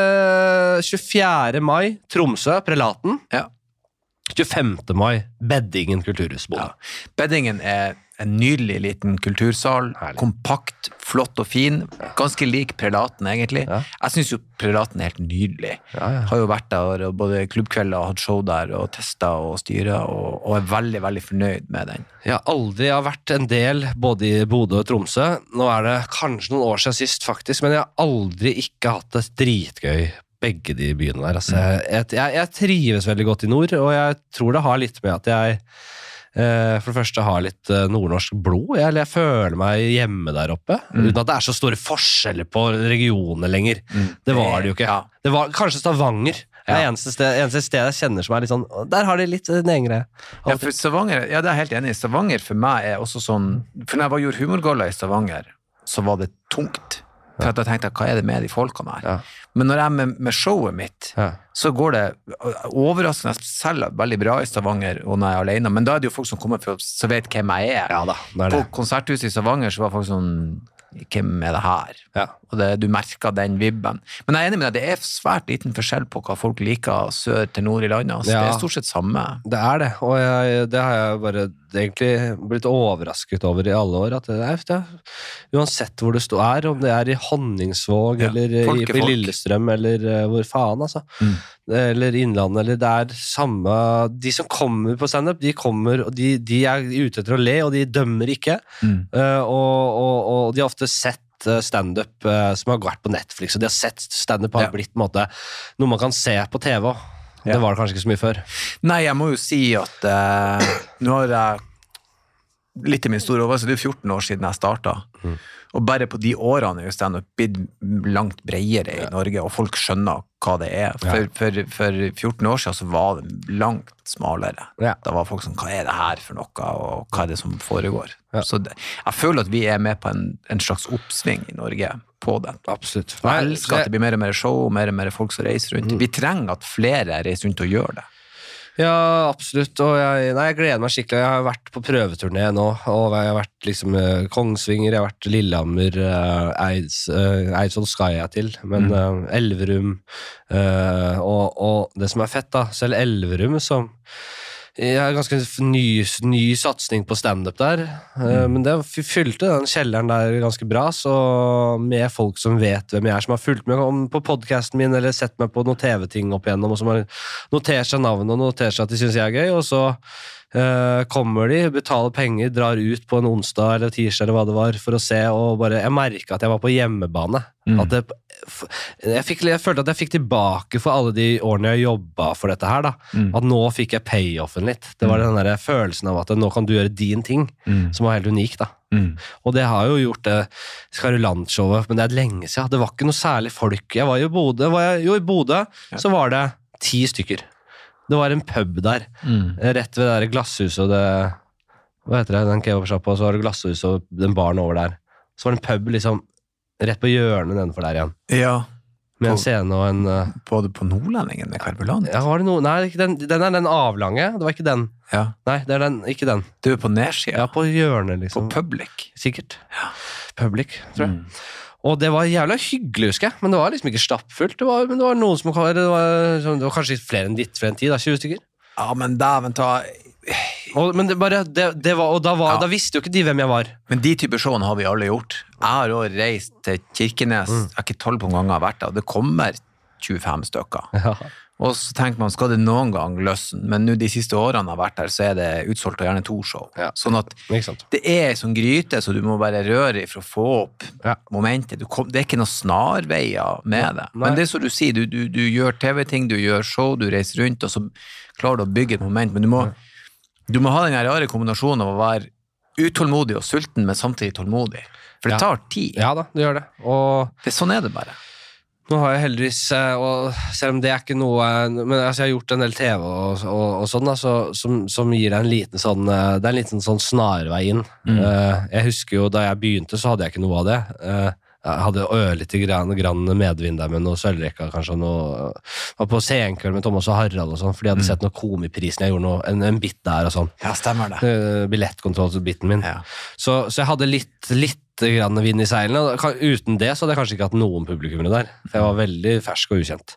Eh, tjuefjerde mai, Tromsø, Prelaten. Ja. tjuefemte mai, Beddingen kulturhus, Bodø. Ja. Beddingen er en nydelig liten kultursal. Herlig. Kompakt, flott og fin. Ganske lik Prelaten, egentlig. Ja. Jeg synes jo Prelaten er helt nydelig. Ja, ja. Har jo vært der, og både klubbkvelder og hatt show der, og testet og styret, og, og er veldig, veldig fornøyd med den. Jeg har aldri jeg har vært en del både i Bodø og Tromsø. Nå er det kanskje noen år siden sist, faktisk, men jeg har aldri ikke hatt det dritgøy begge de byene der. Altså, jeg, jeg, jeg trives veldig godt i nord, og jeg tror det har litt med at jeg eh, for det første har litt eh, nordnorsk blod. Jeg, eller jeg føler meg hjemme der oppe, Mm. uten at det er så store forskjeller på regionene lenger. Det var det jo ikke. Ja. Det var kanskje Stavanger. Det er Ja. eneste sted, eneste sted jeg kjenner som er litt sånn, der har de litt en egen greie. Ja, for Stavanger, ja, det er jeg helt enig i. Stavanger for meg er også sånn, for når jeg var gjort humorgalla i Stavanger, så var det tungt. For at jeg tenkte, hva er det med de folkene her? Ja. Men når jeg er med, med showet mitt, Ja. så går det overraskende selv veldig bra i Stavanger, og når jeg er alene. Men da er det jo folk som kommer for å så vet hvem jeg er. Ja da, det er På det. konserthuset i Stavanger så var folk sånn, hvem er det her? Ja. Og det, du merker den vibben. Men jeg er enig med deg, det er svært liten forskjell på hva folk liker sør til nord i landet. Altså. Ja. Det er stort sett samme. Det er det, og jeg, det har jeg bare egentlig blitt overrasket over i alle år, at det er, det er, uansett hvor du stå er, om det er i Honningsvåg, Ja, eller folk i, er i folk. Lillestrøm, eller uh, hvor faen, altså. Mm. Eller Innlandet, eller det er samme, de som kommer på stand-up, de kommer, og de, de er ute etter å le, og de dømmer ikke, Mm. uh, og, og, og de har ofte sett stand-up uh, som har vært på Netflix, og de har sett stand-up har Ja. blitt på en måte, noe man kan se på T V. Ja. Det var det kanskje ikke så mye før. Nei, jeg må jo si at eh, nå har jeg litt i min store overraskelse, det er jo fjorten år siden jeg startet. Mm. Og bare på de årene er jo stand-up blitt langt bredere i Norge, og folk skjønner hva det er. For, Ja. for, for fjorten år siden så var det langt smalere. Ja. Da var folk sånn, hva er det her for noe, og hva er det som foregår? Ja. Så det, jeg føler at vi er med på en, en slags oppsving i Norge på den. Absolutt. Og jeg elsker at det blir mer og mer show, og mer og mer folk som reiser rundt. Vi trenger at flere reiser rundt og gjør det. Ja, absolutt, og jeg, nei, jeg gleder meg skikkelig. Jeg har vært på prøveturné nå, og jeg har vært liksom eh, Kongsvinger, jeg har vært Lillehammer, eh, Eids, eh, Eidsvoll skal jeg til, men Mm. eh, Elverum, eh, og, og det som er fett da, selv Elverum som jeg har ganske ny, ny satsning på stand-up der, eh, men det f- fylte den kjelleren der ganske bra, så med folk som vet hvem jeg er, som har fulgt med om, på podcasten min, eller sett meg på noen T V-ting opp igjennom, og som har notert seg navn og notert seg at de synes jeg er gøy, og så eh, kommer de, betaler penger, drar ut på en onsdag eller tirsdag eller hva det var, for å se, og bare, jeg merket at jeg var på hjemmebane. Mm. At det, f- jeg, fikk, jeg følte at jeg fikk tilbake for alle de årene jeg jobbet for dette her, da. Mm. At nå fikk jeg payoffen litt. Det var den der følelsen av at nå kan du gjøre din ting, Mm. som var helt unik, da. Mm. Og det har jo gjort det Skarulant-showet, men det er lenge siden. Det var ikke noe særlig folk. Jeg var jo i Bodø, var jeg, jo i Bodø, Ja. så var det ti stykker. Det var en pub der, Mm. rett ved det der glasshuset og det, hva heter det, den kebabsjappa, så var det glasshuset og den baren over der. Så var det en pub liksom rett på hjørnet nedenfor der igjen, Ja, med en På- scene og en... uh, både på Nordlendingen med Karbulant. ja, var det noe? Nei, ikke den, den er den avlange, det var ikke den. Ja. Nei, det er den, ikke den. Du er på nedsida, Ja, på hjørnet på liksom. Public. Sikkert. Public, tror jeg. Mm. Og det var jævla hyggelig, husker jeg, men det var liksom ikke stappfullt. Det var, men det var noen som det var, det var kanskje litt flere enn ditt, flere enn ti, da, tjue stykker. Ja, men dæven ta... Og, men det bare, det, det var, og da, var, Ja. da visste jo ikke de hvem jeg var. Men de typer showene har vi alle gjort. Jeg har også reist til Kirkenes, Mm. jeg har ikke tolv på ganger jeg har vært der, og det kommer tjuefem stykker. Ja. Og så tenker man, skal det noen gang løsne? Men nå de siste årene jeg har vært der, så er det utsolgt og gjerne to show. Ja. Sånn at Ikke sant? det er sånn gryte, så du må bare røre i for å få opp Ja. momentet. Du kom, det er ikke noen snarveier med det. Nei. Men det er som du sier, du, du, du gjør T V-ting, du gjør show, du reiser rundt, og så klarer du å bygge et moment. Men du må, du må ha den her rare kombinasjonen av å være utålmodig og sulten, men samtidig tålmodig. For det Ja. tar tid. Ja da, det gjør det. Og Det, sånn er det bare. nå har jeg heldigvis, eh, og selv om det er ikke noe, men altså jeg har gjort en del T V og, og, og sånn da, så, som, som gir deg en liten sånn, eh, det er en liten sånn snarvei inn. Mm. Eh, jeg husker jo da jeg begynte, så hadde jeg ikke noe av det. Eh, jeg hadde ørlite grann, grann medvind der med noe sølvrekka, kanskje noe, var på Senkveld med Thomas og Harald og sånn, fordi jeg hadde Mm. sett noe komiprisen, jeg gjorde noe, en, en bit der og sånn. Ja, stemmer det. Uh, Billettkontrollbiten min. Ja. Så, så jeg hadde litt, litt grann vind i seilene. Kan- Uten det så hadde jeg kanskje ikke hatt noen publikummere der. For jeg var veldig fersk og ukjent.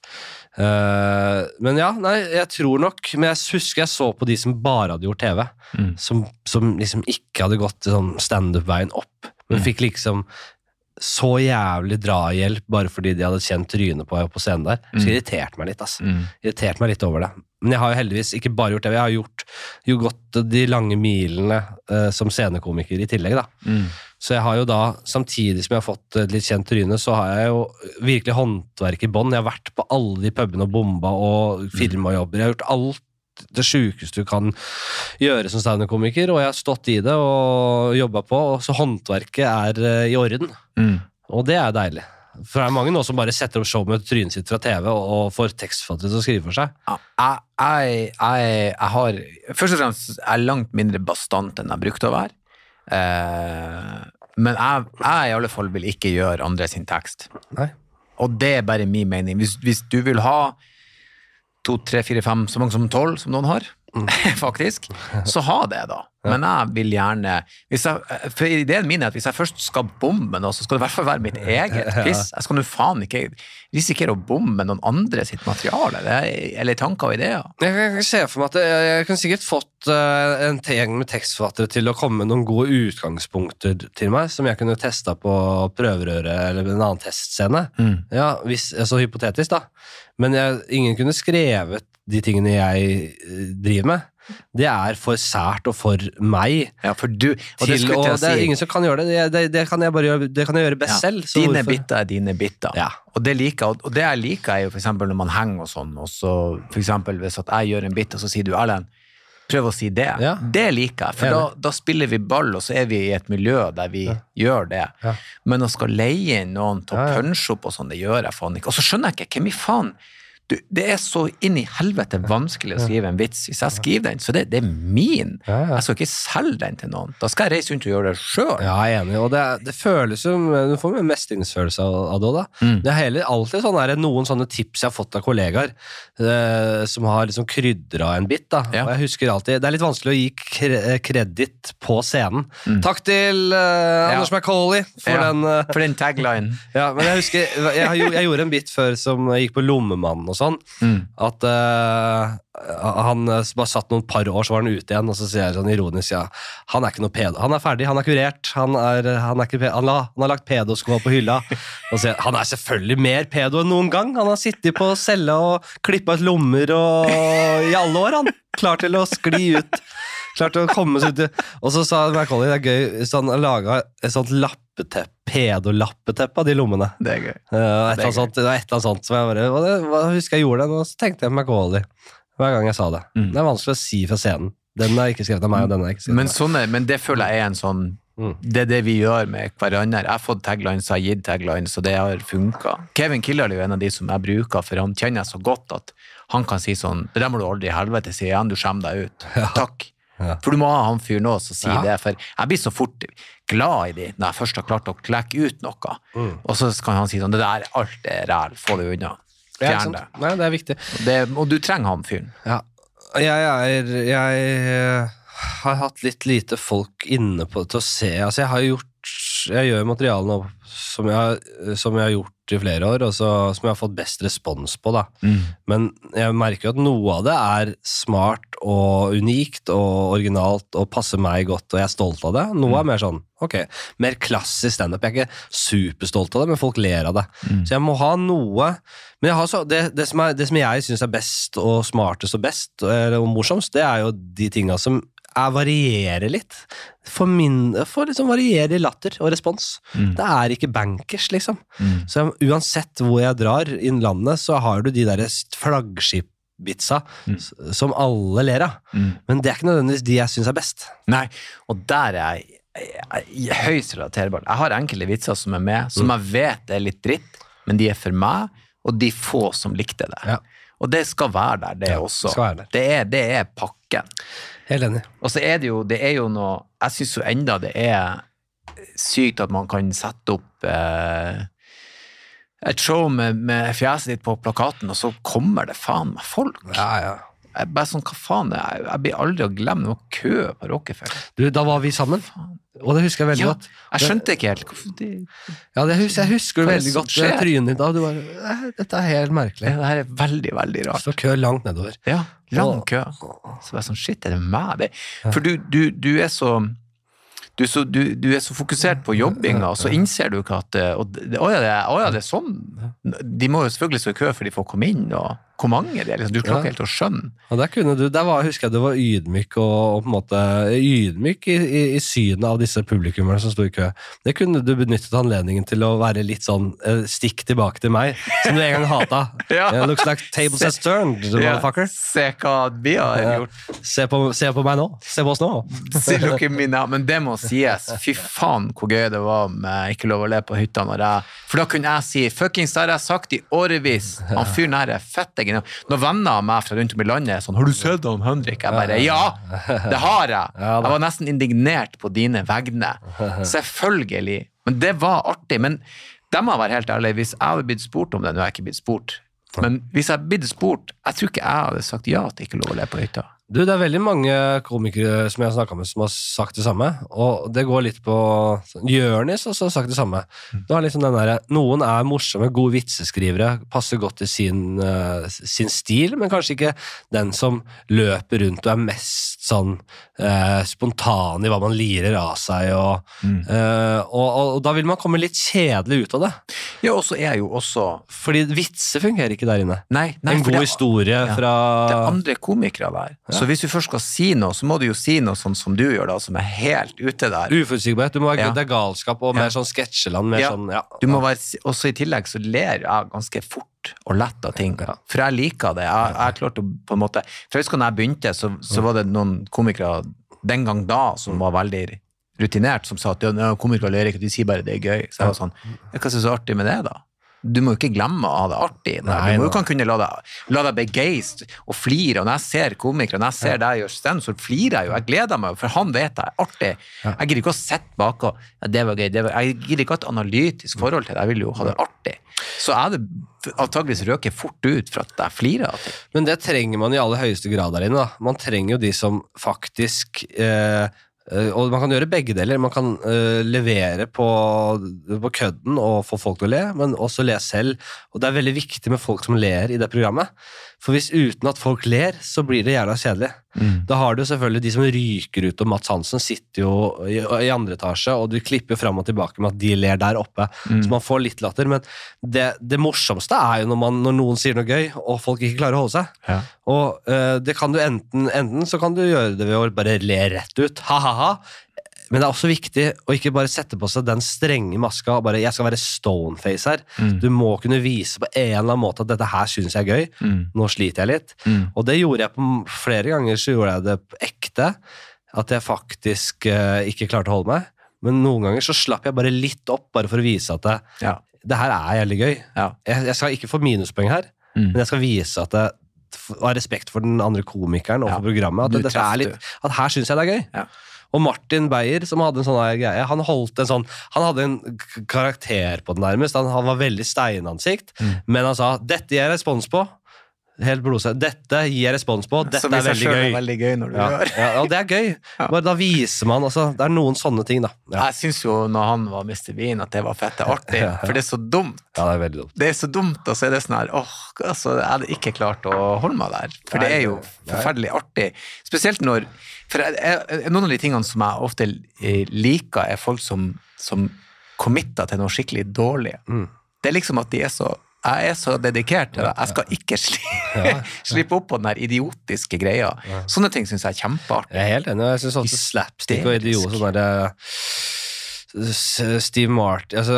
Eh, men ja, nei, jeg tror nok, men jeg husker jeg så på de som bare hadde gjort T V, Mm. som, som liksom ikke hadde gått sånn stand-up-veien opp, men Mm. fikk liksom så jævlig drahjelp bare fordi de hadde kjent trynet på, på scenen der. Så Mm. det irriterte meg litt, altså. Mm. Irriterte meg litt over det. Men jeg har jo heldigvis ikke bare gjort det, jeg har gjort jo gått de lange milene eh, som scenekomiker i tillegg, da. Mm. Så jeg har jo da, samtidig som jeg har fått et litt kjent tryne, så har jeg jo virkelig håndverk i bånd. Jeg har vært på alle de pubene og bomba og filma jobber. Jeg har gjort alt det sjukeste du kan gjøre som stand-up-komiker, og jeg har stått i det og jobba på, og så håndverket er eh, i orden. Mm. Og det er deilig. For det er mange nå som bare setter opp show med trynet sitt fra T V og, og får tekstfattere til å skrive for seg. Ja, Jeg, jeg, jeg, jeg har Først og fremst jeg er langt mindre bastant enn jeg brukte å være. Eh, men jeg, jeg i alle fall vil ikke gjøre andre sin tekst. Nei. Og det er bare min mening. Hvis, hvis du vil ha to, tre, fire, fem, så mange som tolv som noen har, Mm. faktisk, så ha det da. Men jeg vil gjerne hvis jeg, for ideen min er at hvis jeg først skal bomme noe, så skal det i hvert fall være mitt eget piss. Jeg skal nå faen ikke risikere å bomme noen andre sitt materiale, det- eller tanker og ideer. Jeg kan ikke se for meg at jeg, jeg kan sikkert fått uh, en gjeng med tekstforfattere til å komme med noen gode utgangspunkter til meg, som jeg kunne testa på prøverøret eller en annen testscene. Mm. Ja, hvis, så hypotetisk da. Men jeg, ingen kunne skrevet de tingene jeg eh, driver med. Det er for sært og for meg. Ja, for du, og det Til, skulle og jeg det er si. ingen som kan gjøre det. Det, det, det kan jeg bare gjøre, det kan jeg gjøre best Ja, selv. så dine hvorfor- bitter er dine bitter. Ja. Og det liker jeg, og det jeg liker er jo for eksempel når man henger og sånn, og så for eksempel hvis at jeg gjør en bit, og så sier du, Erlend, prøv å si det. Ja. Det liker jeg, for da, Enig. da spiller vi ball, og så er vi i et miljø der vi gjør det. Ja. Men å skal leie inn noen til å Ja, ja. punche opp og sånn, det gjør jeg faen ikke. Og så skjønner jeg ikke, hvem i faen du, det er så inn i helvete vanskelig å skrive en vits. Hvis jeg skriver den, så det, det er min. Ja, ja. Jeg skal ikke selge den til noen. Da skal jeg reise rundt og gjøre det selv. Ja, jeg er enig, og det, det føles jo, du får med mestringsfølelse av, av det da. Mm. Det er heller alltid sånn her, noen sånne tips jeg har fått av kollegaer, eh, som har liksom krydret en bit da, Ja. og jeg husker alltid, det er litt vanskelig å gi kre- kreditt på scenen. Mm. Takk til eh, Anders McCauley for Ja, den... eh, for den tagline. ja, men jeg husker, jeg, jeg, jeg gjorde en bit før som gikk på Lommemannen og sånn, Mm. at eh, han eh, bare satt noen par år, så var han ute igjen, og så sier jeg sånn ironisk, ja, han er ikke noe pedo, han er ferdig, han er kurert, han, er, han, er ikke, pedo. han, la, han har lagt pedoskå på hylla, og så sier jeg, han er selvfølgelig mer pedo enn noen gang, han har sittet på cella og klippet ut lommer og, i alle år, han klar til å skli ut, klar til å komme seg ut, og så sa Macaulay, det er gøy, så han laget et sånt lappeteppe, pedolappeteppe av de lommene. Det er gøy. Uh, et eller annet sånt, det var et eller annet sånt som jeg bare, og det, hva, husker jeg gjorde det, og så tenkte jeg på Macaulay hver gang jeg sa det. Mm. Det er vanskelig å si fra scenen. Den er ikke skrevet av meg, og den er ikke skrevet Men, av meg. sånne, men det føler jeg er en sånn, Mm. det er det vi gjør med hverandre. Jeg har fått taglines, jeg har gitt taglines, og det har funket. Kevin Kildahl er jo en av de som jeg bruker, for han kjenner så godt at han kan si sånn, det der må du aldri i helvete si igjen, du skjemmer deg ut. Ja. Takk. Ja. For du må ha han fyr nå som sier Ja. det, for jeg blir så fort glad i de når jeg først har klart å klekke ut noe. Mm. Og så kan han si sånn, det der, alt er ræl, få det unna. Ja, ikke Fjern sant? det. Nei, det er viktig. det. Og du trenger han fyren. Ja. Jeg er, jeg eh, har hatt litt lite folk inne på til å se, altså jeg har gjort, jeg gjør materiale nå som jeg, har- som jeg har gjort i flere år, og så, som jeg har fått best respons på da. Men jeg merker jo at noe av det er smart og unikt og originalt og passer meg godt, og jeg er stolt av det. Noe er mer sånn, ok, mer klassisk stand-up. Jeg er ikke superstolt av det, men folk ler av det. Mm. Så jeg må ha noe, men jeg har så, det, det, som er, det som jeg synes er best og smartest og best og, og morsomst, det er jo de tingene som er varierer litt. For min, for liksom varierer latter og respons. Mm. Det er ikke bankers, liksom. Mm. Så uansett hvor jeg drar inn landet, så har du de der flaggskip-bitsa Mm. s- som alle ler av. Mm. Men det er ikke nødvendigvis de jeg synes er best. Nei, og der er jeg, jeg, jeg høyst relaterbar. Jeg har enkelte vitser som er med, som jeg vet er litt dritt, men de er for meg, og de få som likte det. Ja. Og det skal være der, det Ja, også. skal være der. Det er, det er pakken. Helt enig. Og så er det jo, det er jo noe, jeg synes jo enda det er sykt at man kan sette opp eh, et show med, med fjeset ditt på plakaten, og så kommer det faen med folk. Ja, ja. Jeg er bare sånn, hva faen, jeg, jeg blir aldri å glemme noe kø på Rockefeller. Du, da var vi sammen, og det husker jeg veldig Ja, godt. jeg skjønte ikke helt hvorfor de, Ja, det husker, jeg husker Hva er det veldig som godt skjer? det trynet ditt da. Du var, "Eh, dette er helt merkelig. det her er veldig, veldig rart. Så kø langt nedover. Ja, lang Åh. kø. Så var jeg sånn, shit, er det meg? Det? For du, du, du er så... Du er, så, du, du er så fokusert på jobbinga, og så innser du ikke at og det, å, ja, det, å ja, det er sånn. De må jo selvfølgelig stå i kø for de får komme inn, og hvor mange det er, liksom, du klarer ikke helt å skjønne. Og der kunne du, der var, husker jeg du var ydmyk og, og på en måte ydmyk i, i, i synet av disse publikummerne som stod i kø. Det kunne du benyttet anledningen til å være litt sånn eh, stikk tilbake til meg, som du en gang hatet. Ja. It looks like tables has turned, Ja, motherfucker. se hva vi har Ja. gjort. Se på, se på meg nå. Se på oss nå. Se, look at me now. Men det må sies, fy faen hvor gøy det var med Ikke lov å le på hytta når jeg, for da kunne jeg si, fuckings, det har jeg sagt i årevis, han fyren her er fett, jeg. Når venner av meg fra rundt om i landet er sånn, har du sett han Henrik? Jeg bare, ja, det har jeg. Ja, da. Jeg var nesten indignert på dine vegne. Selvfølgelig. Men det var artig. Men de må være helt ærlig, hvis jeg hadde blitt spurt om det, nå har jeg ikke blitt spurt, men hvis jeg hadde blitt spurt, jeg tror ikke jeg hadde sagt ja til Ikke lov å le på hytta. Du, det er veldig mange komikere som jeg har snakket med som har sagt det samme, og det går litt på Jørnis også har sagt det samme. Du har liksom den der, noen er morsomme, gode vitseskrivere, passer godt til sin, uh, sin stil, men kanskje ikke den som løper rundt og er mest sånn uh, spontan i hva man lirer av seg, og, Mm. uh, og, og, og da vil man komme litt kjedelig ut av det, Ja, og så er jeg jo også, fordi vitser fungerer ikke der inne. nei, nei, En for god det- historie ja, fra... det er andre komikere der. Så hvis du først skal si noe, så må du jo si noe sånn som du gjør da, som er helt ute der. Uforutsigbarhet, du må være Ja. det er galskap og mer Ja. sånn sketsjeland, mer Ja. sånn, ja. Du må være, også i tillegg så ler jeg ganske fort og lett av ting. Ja. For jeg liker det. Jeg, jeg klarte å på en måte, for jeg husker når jeg begynte, så, så var det noen komikere den gang da som var veldig rutinert, som sa at ja, komikere ler ikke, de sier bare det er gøy. Så jeg var sånn, hva er det så artig med det da? du må jo ikke glemme å ha det artig. Der. Nei, du må jo nei. kan kunne la deg, la deg begeist og flire, og når jeg ser komikere, når jeg ser deg gjøre stand, så flirer jeg jo, jeg gleder meg, for han vet jeg er artig. Ja. Jeg gidder ikke å sette bak og, ja, det var gøy, det var, jeg gidder ikke ha et analytisk forhold til det, jeg vil jo ha det artig. Så er det antageligvis røker fort ut for at jeg flirer av det. Men det trenger man i aller høyeste grad der inne. Da. Man trenger jo de som faktisk eh, og man kan gjøre begge deler. Man kan uh, levere på, på kødden og få folk til å le, men også le selv. Og det er veldig viktig med folk som ler i det programmet. For hvis uten at folk ler, så blir det jævla kjedelig. Mm. Da har du selvfølgelig de som ryker ut, og Mats Hansen sitter jo i, i andre etasje, og du klipper frem og tilbake med at de ler der oppe. Mm. Så man får litt latter, men det, det morsomste er jo når, man, når noen sier noe gøy, og folk ikke klarer å holde seg. Ja. Og uh, det kan du enten, enten så kan du gjøre det ved å bare le rett ut, ha-ha-ha, men det er også viktig å ikke bare sette på seg den strenge maska og bare, jeg skal være stoneface her. Mm. Du må kunne vise på en eller annen måte at dette her synes jeg er gøy. Mm. Nå sliter jeg litt. Mm. Og det gjorde jeg på flere ganger, så gjorde jeg det på ekte, at jeg faktisk uh, ikke klarte å holde meg. Men noen ganger så slapp jeg bare litt opp, bare for å vise at det, ja. det her er jævlig gøy. Ja. Jeg, jeg skal ikke få minuspoeng her, mm. men jeg skal vise at det av respekt for den andre komikeren og for ja. programmet, at, det, er litt, at her synes jeg det er gøy. Ja. Og Martin Beyer, som hadde en sånn her greie, han holdt en sånn, han hadde en karakter på den nærmest, han, han var veldig steinansikt, mm. men han sa, dette gir jeg respons på, helt blodsett, dette gir jeg respons på, dette er veldig gøy. er veldig gøy når du ja. gjør. Ja, og det er gøy, ja. bare da viser man, altså, det er noen sånne ting da. Ja. Jeg synes jo, når han var mister Bean, at det var fette artig, ja, ja. for det er så dumt. Ja, det er veldig dumt. Det er så dumt, og så er det sånn her, åh, altså, jeg hadde ikke klart å holde meg der, for Nei, det er jo forferdelig artig, spesielt når For jeg, jeg, noen av de tingene som jeg ofte liker er folk som, som committer til noe skikkelig dårlig. Mm. Det er liksom at de er så, jeg er så dedikert til det. Jeg skal ikke sli, ja, ja. slippe opp på den der idiotiske greia. Ja. Sånne ting synes jeg er kjempeartig. Jeg er helt enig, jeg synes også slapstick og idiot, sånn der Steve Martin, altså,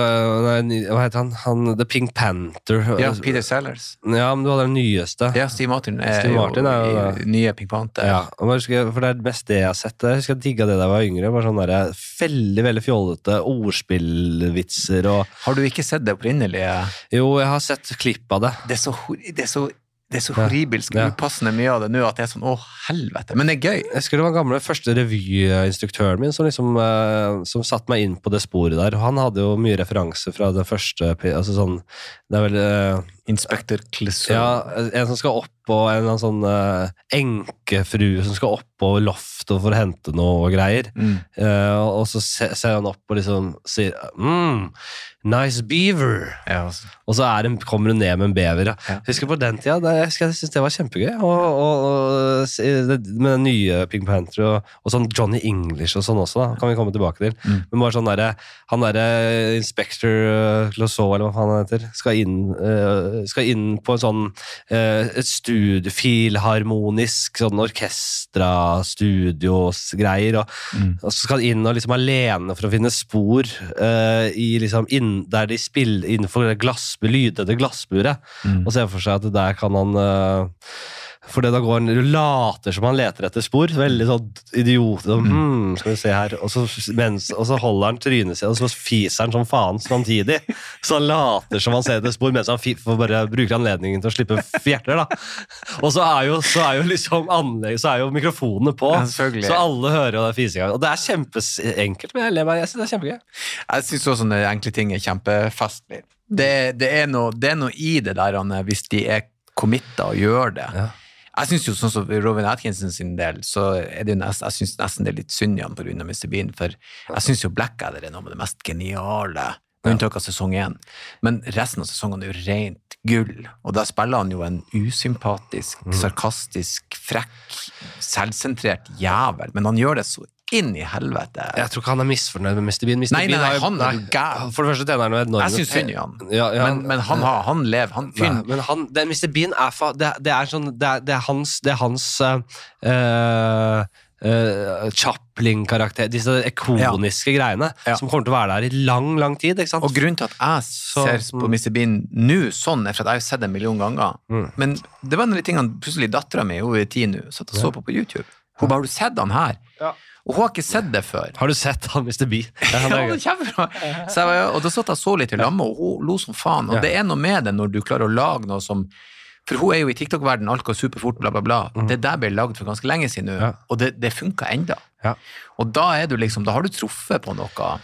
hva heter han? han? The Pink Panther. Ja, Peter Sellers. Ja, men du hadde den nyeste. Ja, Steve Martin er, Steve Martin er jo i nye Pink Panther. Ja, for det er det mest det jeg har sett. Jeg husker jeg digget det da jeg var yngre, bare sånn der veldig, veldig fjollete ordspillvitser og... Har du ikke sett det opprinnelige? Jo, jeg har sett klipp av det. Det er så... Det er så Det er så horribelsk ja. upassende mye av det nå at det er sånn, åh, helvete, men det er gøy. Jeg husker det var gamle første revyinstruktøren min som liksom, uh, som satt meg inn på det sporet der. Han hadde jo mye referanser fra det første, altså sånn, det er vel... Uh, Inspektør Clouseau. Ja, en som skal opp og en eller annen sånn uh, enkefru som skal opp på loftet for å hente noe greier. Mm. Uh, og så ser, ser han opp og liksom sier, mm, nice beaver. Ja, altså. Og så er det, kommer hun ned med en bever. Ja. Ja. Husker på den tida, det, jeg, jeg synes det var kjempegøy. Og, og, og med den nye Pink Panther og, og sånn Johnny English og sånn også, da, kan vi komme tilbake til. Mm. Men bare sånn der, han der Inspector Clouseau, eller hva han heter, skal inn... Uh, skal inn på en sånn uh, et studiofilharmonisk sånn orkestra studiosgreier og, mm. og så skal han inn og liksom alene for å finne spor uh, i liksom inn, der de spiller innenfor glassbur, lydede glassburet mm. og ser for seg at der kan han uh, for det da går han, du later som han leter etter spor, veldig sånn idiot, og, hmm, skal vi se her, og så, mens, og så holder han trynet seg, og så fiser han som faen samtidig, så han later som han ser etter spor, mens han får bare bruker anledningen til å slippe fjerter da, og så er jo, så er jo liksom anlegg, så er jo mikrofonene på, ja, så alle hører jo det fisegang, og det er kjempeenkelt, men jeg ler meg, jeg synes det er kjempegøy. Jeg synes også sånne enkle ting er kjempefestlig. Det, det, er noe, det er noe i det der, hvis de er committet og gjør det. Ja. Jeg synes jo sånn som Robin Atkinson sin del, så er det jo nesten, jeg synes nesten det er litt synd igjen på grunn av mister Bean, for jeg synes jo Blackadder er noe med det mest geniale, med unntak av sesong én. Men resten av sesongen er jo rent gull, og da spiller han jo en usympatisk, sarkastisk, frekk, selvsentrert jævel, men han gjør det så inn i helvete. Jeg tror ikke han er misfornøyd med mister Bean. mister Nei, nei, nei, Bean han er jo gæl. For det første tjener han jo enormt. Jeg synes synd i han. Ja, ja, men, men han, har, han lever, han fyr. Men han, det, mister Bean er, fa, det, det er sånn, det er, det er hans, det er hans uh, uh, Chaplin-karakter, disse ikoniske ja. greiene, ja. som kommer til å være der i lang, lang tid, ikke sant? Og grunnen til at jeg ser Så, på mister Bean nå sånn, er for at jeg har sett det en million ganger. Mm. Men det var en av de tingene, plutselig datteren min, hun er ti nå, satt og så på på YouTube. Hun bare, har du sett han her? Ja. Og hun har ikke sett det før. Har du sett han mister Bean? Ja, Ja, det er kjempebra. Så jeg, var- og da satt jeg så litt i lammet, og hun lo som faen. Og Ja. det er noe med det når du klarer å lage noe som, for hun er jo i TikTok-verden, alt går superfort, bla bla bla. Mm. Det der ble laget for ganske lenge siden nå, Ja. og det, det funker enda. Ja. Og da er du liksom, da har du truffet på noe,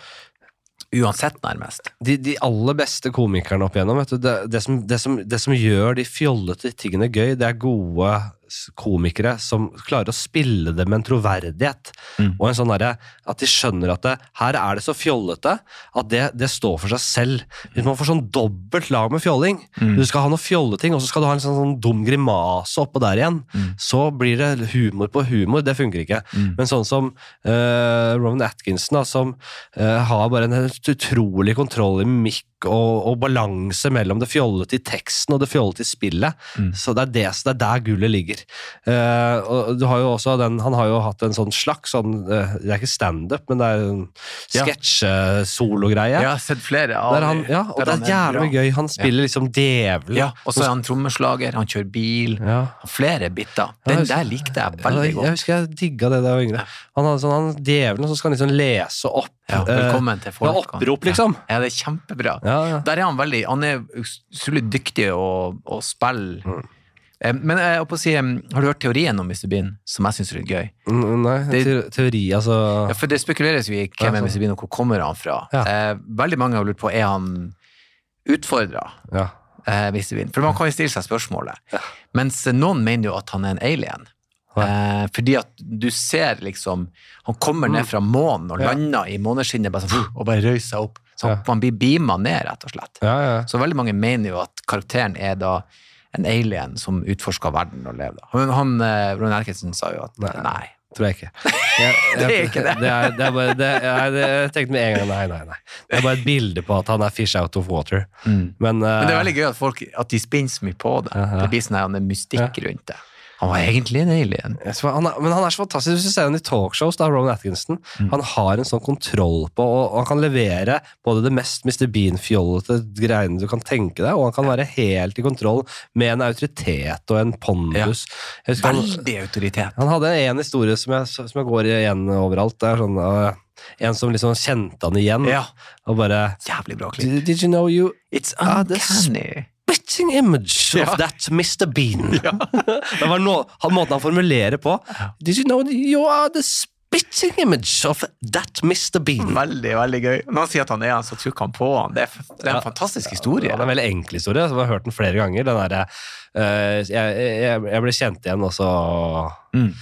uansett nærmest. De, de aller beste komikerne opp igjennom, vet du, det, det, som, det, som, det som gjør de fjollete tingene gøy, det er gode s- komikere som klarer å spille det med en troverdighet, Mm. og en sånn derre, at de skjønner at det, her er det så fjollete, at det, det står for seg selv. Hvis man får sånn dobbelt lag med fjolling, Mm. du skal ha noe fjolleting, og så skal du ha en sånn, sånn dum grimase oppå der igjen, Mm. så blir det humor på humor, det funker ikke. Mm. Men sånn som uh, Rowan Atkinson, da, som eh, har bare en helt utrolig kontroll i mimikk og, og balanse mellom det fjollete i teksten og det fjollete i spillet. Mm. Så det er, det, så det er der gullet ligger. Eh, og du har jo også den, han har jo hatt en sånn slags, sånn, eh, det er ikke stand-up, men det er en Ja. sketsj-solo-greie. Jeg har sett flere av Der han, ja, og der det han er jævlig bra. gøy. Han spiller liksom djevelen. Ja, og så er han trommeslager, han kjører bil, Ja. flere biter. Ja, Den jeg- der likte jeg Ja, veldig jeg, jeg godt. husker jeg digga det da jeg var yngre. Han hadde sånn, han djevelen, og så skal han liksom lese opp Ja, velkommen til eh, folk. ja, opprop, liksom. Ja, det er kjempebra. Ja, ja. Der er han veldig, han er utrolig dyktig å, å spille. Mm. Eh, Men jeg holdt på å si, eh, har du hørt teorien om mister Bean, som jeg synes er litt gøy? Mm, Nei, Det- te- teori, altså Ja, for det spekuleres jo i hvem Ja, er sånn. mister Bean, og hvor kommer han fra. Ja. Eh, veldig mange har lurt på, er han utfordret, ja. eh, mister Bean? For man kan jo stille seg spørsmålet. Mens noen mener jo at han er en alien. Eh, fordi at du ser liksom, han kommer ned fra månen og Ja. lander i måneskinnet bare sånn, og bare røyser seg opp. Så Ja. han blir beamet ned, rett og slett. Ja, ja. Så veldig mange mener jo at karakteren er da en alien som utforsker verden og lever da. Men han, eh, Ron Atkinson sa jo at nei. Nei. Tror jeg ikke. Jeg, Det er ikke det. Det er, det er bare, det, jeg, det, jeg tenkte med en gang, nei, nei, nei. Det er bare et bilde på at han er fish out of water. Mm. Men, Men det er veldig gøy at folk, at de spinner så mye på det. Aha. Det blir sånn her, en mystikk rundt det. Han var egentlig en alien. eh, så han er, men han er så fantastisk. Hvis du ser han i talkshows, da, Rowan Atkinson, Mm. han har en sånn kontroll på, og, og han kan levere både det mest mister Bean-fjollete greiene du kan tenke deg, og han kan være helt i kontroll med en autoritet og en pondus. Jeg husker han- Veldig autoritet. Han hadde en historie som jeg, som jeg går igjen overalt. Det er sånn, uh, en som liksom kjente han igjen, Ja, og bare jævlig bra klipp. Did, did you know you It's Ah, det er uncanny. spitting image Ja. of that mister Bean? det var no, han, måten han formulerer på. Did you know you are the spitting image of that mister Bean? Veldig, veldig gøy. Når han sier at han er han, så trykker han på han. Det er, det er en fantastisk historie. Ja, det er en veldig enkel historie, så jeg har hørt den flere ganger. Den der, uh, jeg, jeg, jeg ble kjent igjen, og så Mm.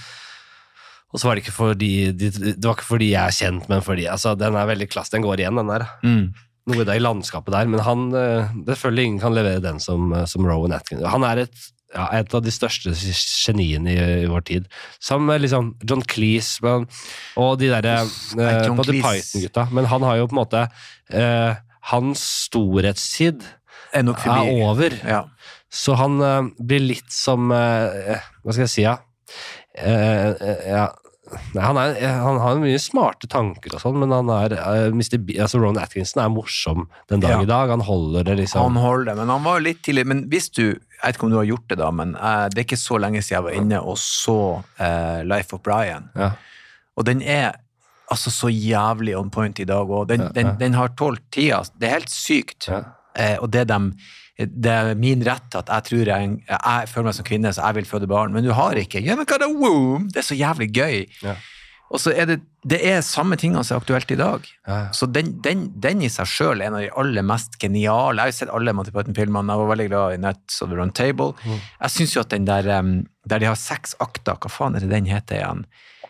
Og så var det ikke fordi de, Det var ikke fordi jeg er kjent, men fordi altså, den er veldig klass, den går igjen, den der. Mm. Noe der i landskapet der, men han eh, det føler ingen kan levere den som, eh, som Rowan Atkinson. Han er et, ja, et av de største geniene i, i vår tid. Sammen med liksom John Cleese men, og de der eh, John Monty Cleese. Python-gutta. Men han har jo på en måte eh, Hans storhetstid Er nok forbi. er over. Ja. Så han eh, blir litt som eh, Hva skal jeg si, ja? Eh, eh, ja. Nei, han, er, han har mye smarte tanker og sånn, men han er uh, mister B, altså Rowan Atkinson er morsom den dag Ja. i dag. Han holder det liksom. Han holder det, men han var jo litt tidlig. Men hvis du, jeg vet ikke om du har gjort det da, men eh, det er ikke så lenge siden jeg var inne og så eh, Life of Brian. Ja. Og den er altså så jævlig on point i dag, og den, Ja, ja. den, den har tålt tida. Det er helt sykt. Ja. Eh, og det, dem, det er min rett at jeg tror jeg, jeg føler meg som kvinne, så jeg vil føde barn, men du har ikke. Yeah, got a womb. Det er så jævlig gøy. Ja. Og så er det, det er samme tingene som er aktuelt i dag. Ja. Så den, den, den i seg selv er en av de aller mest geniale. Jeg har jo sett alle Monty Python-filmene, jeg var veldig glad i Nuts of the Round Table. Mm. Jeg synes jo at den der, um, der de har seks akter, hva faen er det den heter igjen?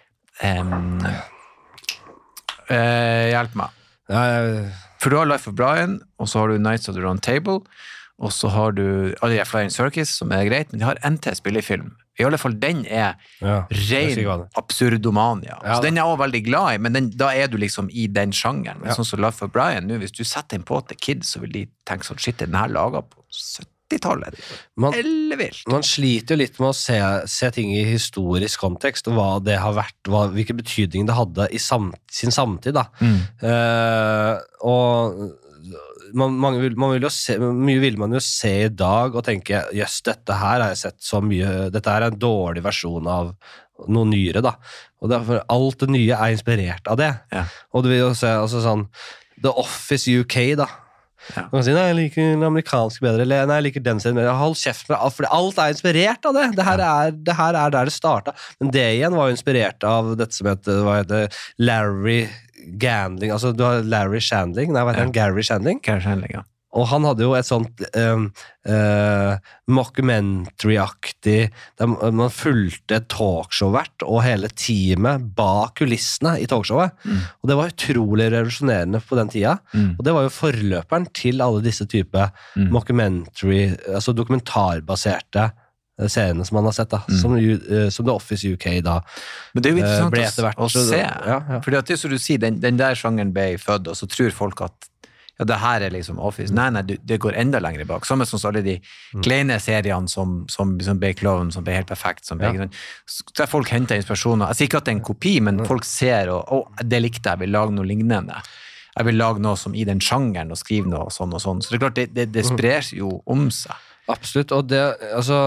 Um, eh, hjelp meg. Ja, jeg- For du har Life of Brian, og så har du Nights of the Round Table, og så har du alle de Flying Circus, som er greit, men de har en til spillefilm. I alle fall, den er ja. Jeg sier hva ren det. absurdomania. Ja, så den er jeg også veldig glad i, men den, da er du liksom i den sjangeren. Men Ja. sånn som Life of Brian, nå, hvis du setter den på til kids, så vil de tenke sånn, shit, den her laget på syttitallet. Man, Eller vilt. man sliter jo litt med å se, se ting i historisk kontekst, og hva det har vært, hva, hvilken betydning det hadde i sam, sin samtid. Da. Mm. Eh, og man, mange vil, man vil jo se, mye vil man jo se i dag og tenke, jøss, dette her har jeg sett så mye, dette her er en dårlig versjon av noe nyere da. Og derfor, alt det nye er inspirert av det. Ja. Og du vil jo se altså sånn, The Office U K da. Ja. Man kan si, nei, jeg liker den amerikanske bedre, eller nei, jeg liker den serien bedre. Hold kjeft med det, for alt er inspirert av det. Det her, er, det her er der det startet. Men det igjen var jo inspirert av dette som heter, hva heter Larry Gandling, altså du har Larry Shandling, nei, hva heter han? Gary Shandling? Gary Shandling, ja. Og han hadde jo et sånt um, uh, mockumentary-aktig, der man fulgte et talkshow hvert, og hele teamet bak kulissene i talkshowet. Mm. Og det var utrolig revolusjonerende på den tida. Mm. Og det var jo forløperen til alle disse type mm. mockumentary, altså dokumentarbaserte seriene som man har sett da, mm. som, uh, som The Office U K da. Men det er jo interessant ble etter hvert, å, å se, ja, ja. Fordi at det som du sier, den, den der sjangeren ble født, og så tror folk at ja, det her er liksom Office. Nei, nei, det går enda lenger bak. Samme som alle de kleine seriene som, som, som ble Klovn, som ble helt perfekt, som ble, ja. Der folk henter inspirasjoner. Jeg sier ikke at det er en kopi, men folk ser, og, og det likte jeg, jeg vil lage noe lignende. Jeg vil lage noe som i den sjangeren, og skrive noe sånn og sånn. Så det er klart, det, det, det sprer jo om seg. Absolutt, og det, altså,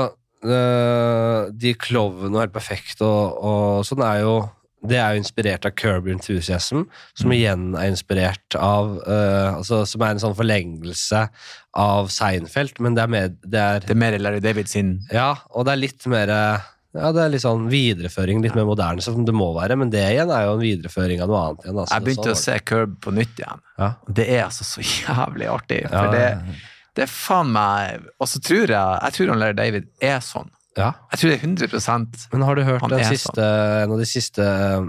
de Klovn og helt perfekt, og, og sånn er jo det er jo inspirert av Curb Your Enthusiasm, som mm. igjen er inspirert av, uh, altså, som er en sånn forlengelse av Seinfeld, men det er mer... Det er, det er mer Larry David sin... Ja, og det er litt mer... Ja, det er litt sånn videreføring, litt mer moderne, som det må være, men det igjen er jo en videreføring av noe annet igjen. Altså, jeg begynte å se Curb på nytt igjen. Ja. Det er altså så jævlig artig, for ja. det, det er faen meg... Og så tror jeg, jeg tror han Larry David er sånn. Ja. Jeg tror det er hundre prosent. Men har du hørt den siste, sånn. En av de siste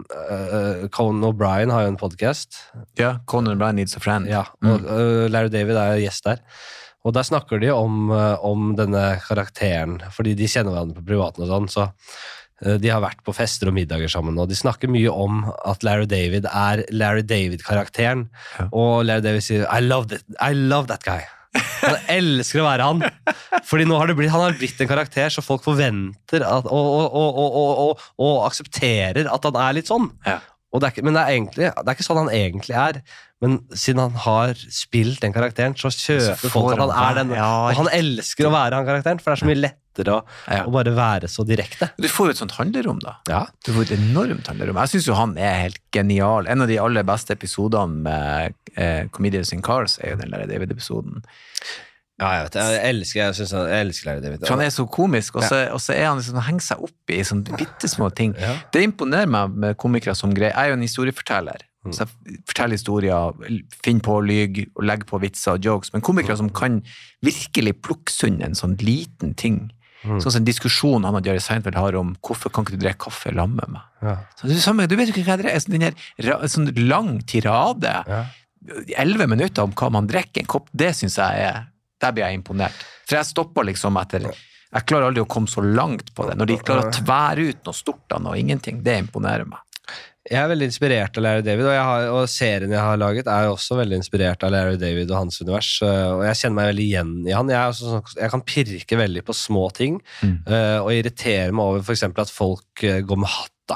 uh, Conan O'Brien har jo en podcast. Ja, Conan O'Brien Needs a Friend. Ja, og uh, Larry David er gjest der. Og der snakker de om, uh, om denne karakteren, fordi de kjenner hverandre på privaten og sånn, så uh, de har vært på fester og middager sammen, og de snakker mye om at Larry David er Larry David-karakteren, ja. Og Larry David sier, I love that, I love that guy. Han elsker å være han, fordi nå har det blitt, han har blitt en karakter så folk forventer at, og, og, og, og, og, og aksepterer at han er litt sånn, ja. Og det er ikke, men det er, egentlig, det er ikke sånn han egentlig er, men siden han har spilt den karakteren så kjøper så folk at han er den, ja, og han elsker å være han karakteren, for det er så mye lettere å, ja. Å bare være så direkte. Du får jo et sånt handlerom da, ja. Du får et enormt handlerom. Jeg synes jo han er helt genial. En av de aller beste episodene med eh, Comedians in Cars er jo den Larry David-episoden. Ja, jeg vet, jeg elsker, jeg synes han, jeg elsker Larry David. For han er så komisk, og så, ja. Og så er han liksom, han henger seg opp i sånne bittesmå ting. Ja. Det imponerer meg med komikere som greier. Jeg er jo en historieforteller, mm. så jeg forteller historier, finner på lyg, og legger på vitser og jokes, men komikere mm. som kan virkelig plukke sunn en sånn liten ting. Mm. Sånn som en diskusjon han og Jerry Seinfeld har om hvorfor kan ikke du drikke kaffe sammen med meg? Ja. Så det er samme, du vet jo ikke hva jeg drikker, den her en sånn lang tirade, ja. elleve minutter om hva man drikker, en kopp, det synes jeg er der blir jeg imponert. For jeg stopper liksom etter, jeg klarer aldri å komme så langt på det. Når de klarer å tvære ut noe stort av noe, ingenting, det imponerer meg. Jeg er veldig inspirert av Larry David, og, jeg har, og serien jeg har laget er jo også veldig inspirert av Larry David og hans univers, og jeg kjenner meg veldig igjen i han. Jeg, er også, jeg kan pirke veldig på små ting, mm. og irritere meg over for eksempel at folk går med hatt da.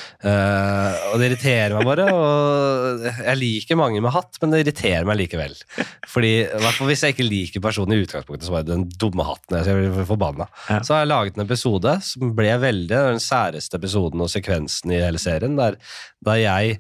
Uh, og det irriterer meg bare, og jeg liker mange med hatt, men det irriterer meg likevel. Fordi, i hvert fall hvis jeg ikke liker personen i utgangspunktet, så var det den dumme hatten, jeg blir forbanna. Ja. Så har jeg laget en episode som ble veldig, den særeste episoden og sekvensen i hele serien, der, der jeg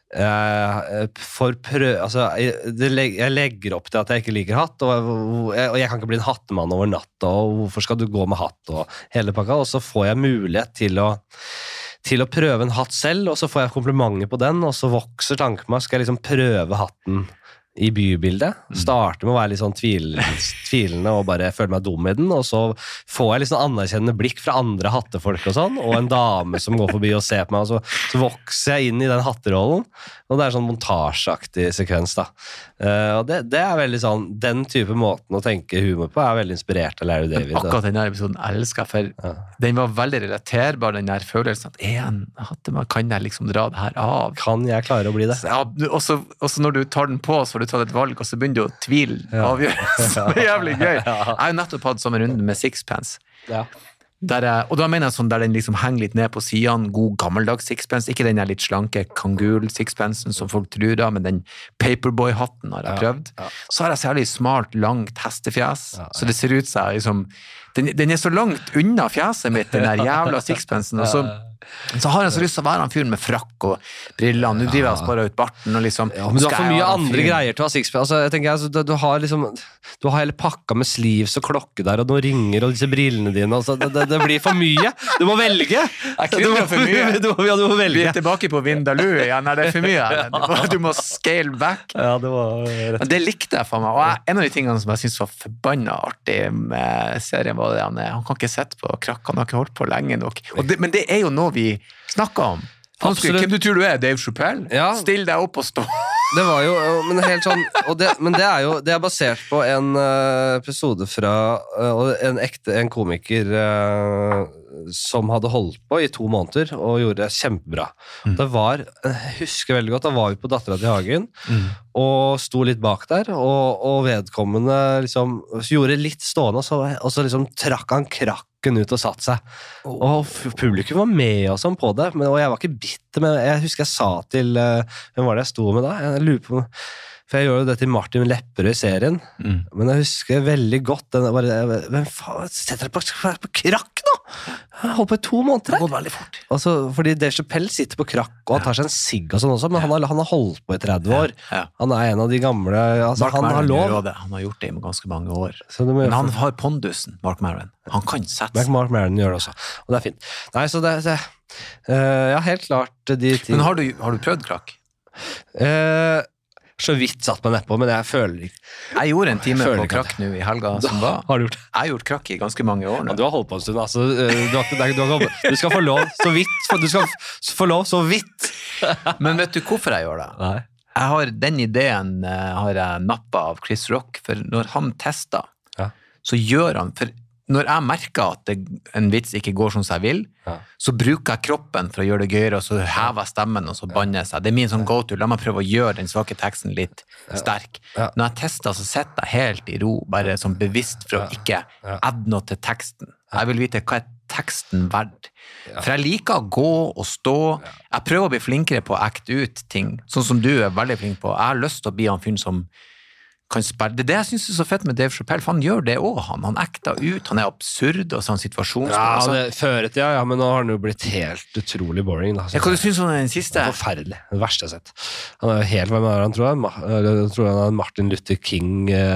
Uh, for prøv, altså, jeg, leg, jeg legger opp til at jeg ikke liker hatt, og, og, jeg, og jeg kan ikke bli en hattemann over natta, og hvorfor skal du gå med hatt og hele pakka, og så får jeg mulighet til å til å prøve en hatt selv, og så får jeg komplimenter på den, og så vokser tanken på meg, skal jeg liksom prøve hatten i bybildet, starte med å være litt sånn tvil, tvilende og bare føle meg dum i den, og så får jeg litt sånn anerkjennende blikk fra andre hattefolk og sånn, og en dame som går forbi og ser på meg, og så, så vokser jeg inn i den hatterollen, og det er sånn montasjeaktig sekvens da. Uh, og det, det er veldig sånn, den type måten å tenke humor på er veldig inspirert av Larry David. Men akkurat denne episoden elsker jeg, for ja. Den var veldig relaterbar, den der følelsen at en hattemann, kan jeg liksom dra det her av? Kan jeg klare å bli det? Ja, også, også når du tar den på, så har du tatt et valg, og så begynner du å tvile ja. Avgjørelsen. Det er jævlig gøy. Jeg har jo nettopp hatt samme runde med Sixpence. Ja. Der jeg, og da mener jeg sånn, der den liksom henger litt ned på siden, god gammeldags Sixpence, ikke den der litt slanke kangul Sixpencen som folk tror da, men den Paperboy-hatten har jeg prøvd. Ja. Ja. Så har jeg særlig smalt, langt hestefjes, ja, ja. Så det ser ut seg liksom, den, den er så langt unna fjeset mitt, den der jævla Sixpencen, og så Så har jeg så lyst til å være han fyren med frakk og briller. Nå driver jeg og sparer ut barten og liksom... Ja, men du har for mye andre greier til å ha sixpack. Altså, jeg tenker, altså, du, du har liksom... Du har hele pakka med sleeves og klokke der, og noen ringer og disse brillene dine. Altså, det, det, det blir for mye. Du må velge. Jeg kunne for mye. Du, ja, du må velge. Vi er tilbake på Vindaloo igjen. Er det for mye? Du må, du må scale back. Ja, det var rett. Men det likte jeg for meg. Og jeg, en av de tingene som jeg synes var forbannet artig med serien var det han, han kan ikke sette på krakk, han har ikke holdt på lenge nok. Og det, men det er jo noe vi snakker om. Skulle, hvem du tror du er, Dave Chappelle? Ja. Still deg opp og stå. Det var jo, men helt sånn, og det, men det er jo, det er basert på en uh, episode fra uh, en ekte, en komiker uh, som hadde holdt på i to måneder og gjorde det kjempebra. Mm. Det var, jeg husker veldig godt, da var vi på Dattera til Hagen mm. og sto litt bak der, og, og vedkommende liksom gjorde litt stående, og så, og så liksom trakk han krakk ut og satt seg. Og publikum var med og sånn på det, men, og jeg var ikke bitter, men jeg husker jeg sa til uh, hvem var det jeg sto med da? Jeg lurer på, for jeg gjør jo det til Martin Lepperød i serien, mm. men jeg husker veldig godt den, bare, hvem faen, setter deg på, på krakk nå? Jeg holdt på i to måneder. Det har gått veldig fort. Altså, fordi Dave Chappelle sitter på krakk, og han tar seg en sigg og sånn også, men ja. han, har, han har holdt på i tretti år. Ja. Ja. Han er en av de gamle, altså, Mark han Maron har lov. Det. Han har gjort det i ganske mange år. Må, men han har pondusen, Mark Maron. Han kan sette seg. Mark Maron gjør det også, og det er fint. Nei, så det, det uh, ja, helt klart de ting. Men har du, har du prøvd krakk? Uh, så vidt satt meg nedpå, men jeg føler ikke. Jeg gjorde en time på krakk nå i helga som var. Har du gjort det? Jeg har gjort krakk i ganske mange år nå. Ja, du har holdt på en stund, altså. Du, har, du, har, du skal få lov så vidt. Du skal få lov så vidt. Men vet du hvorfor jeg gjør det? Nei. Jeg har den ideen har jeg nappet av Chris Rock, for når han tester, ja. så gjør han, for når jeg merker at det, en vits ikke går som jeg vil, ja. så bruker jeg kroppen for å gjøre det gøyere, og så hever jeg stemmen, og så banner jeg seg. Det er min sånn go-to. La meg prøve å gjøre den svake teksten litt ja. sterk. Ja. Når jeg tester, så sitter jeg helt i ro, bare sånn bevisst for å ikke adde noe til teksten. Jeg vil vite hva er teksten verdt. Ja. For jeg liker å gå og stå. Jeg prøver å bli flinkere på å acte ut ting, sånn som du er veldig flink på. Jeg har lyst til å bli en fyr som kan spille. Det er det jeg synes er så fett med Dave Chappelle, for han gjør det også, han. Han ekter ut, han er absurd og sånn situasjonsspill. Ja, altså. det, føret, ja, ja, men nå har han jo blitt helt utrolig boring. Da, ja, hva du synes om den siste? Det er forferdelig, det verste jeg har sett. Han er jo helt, hvem er han, tror jeg? Jeg tror han er Martin Luther King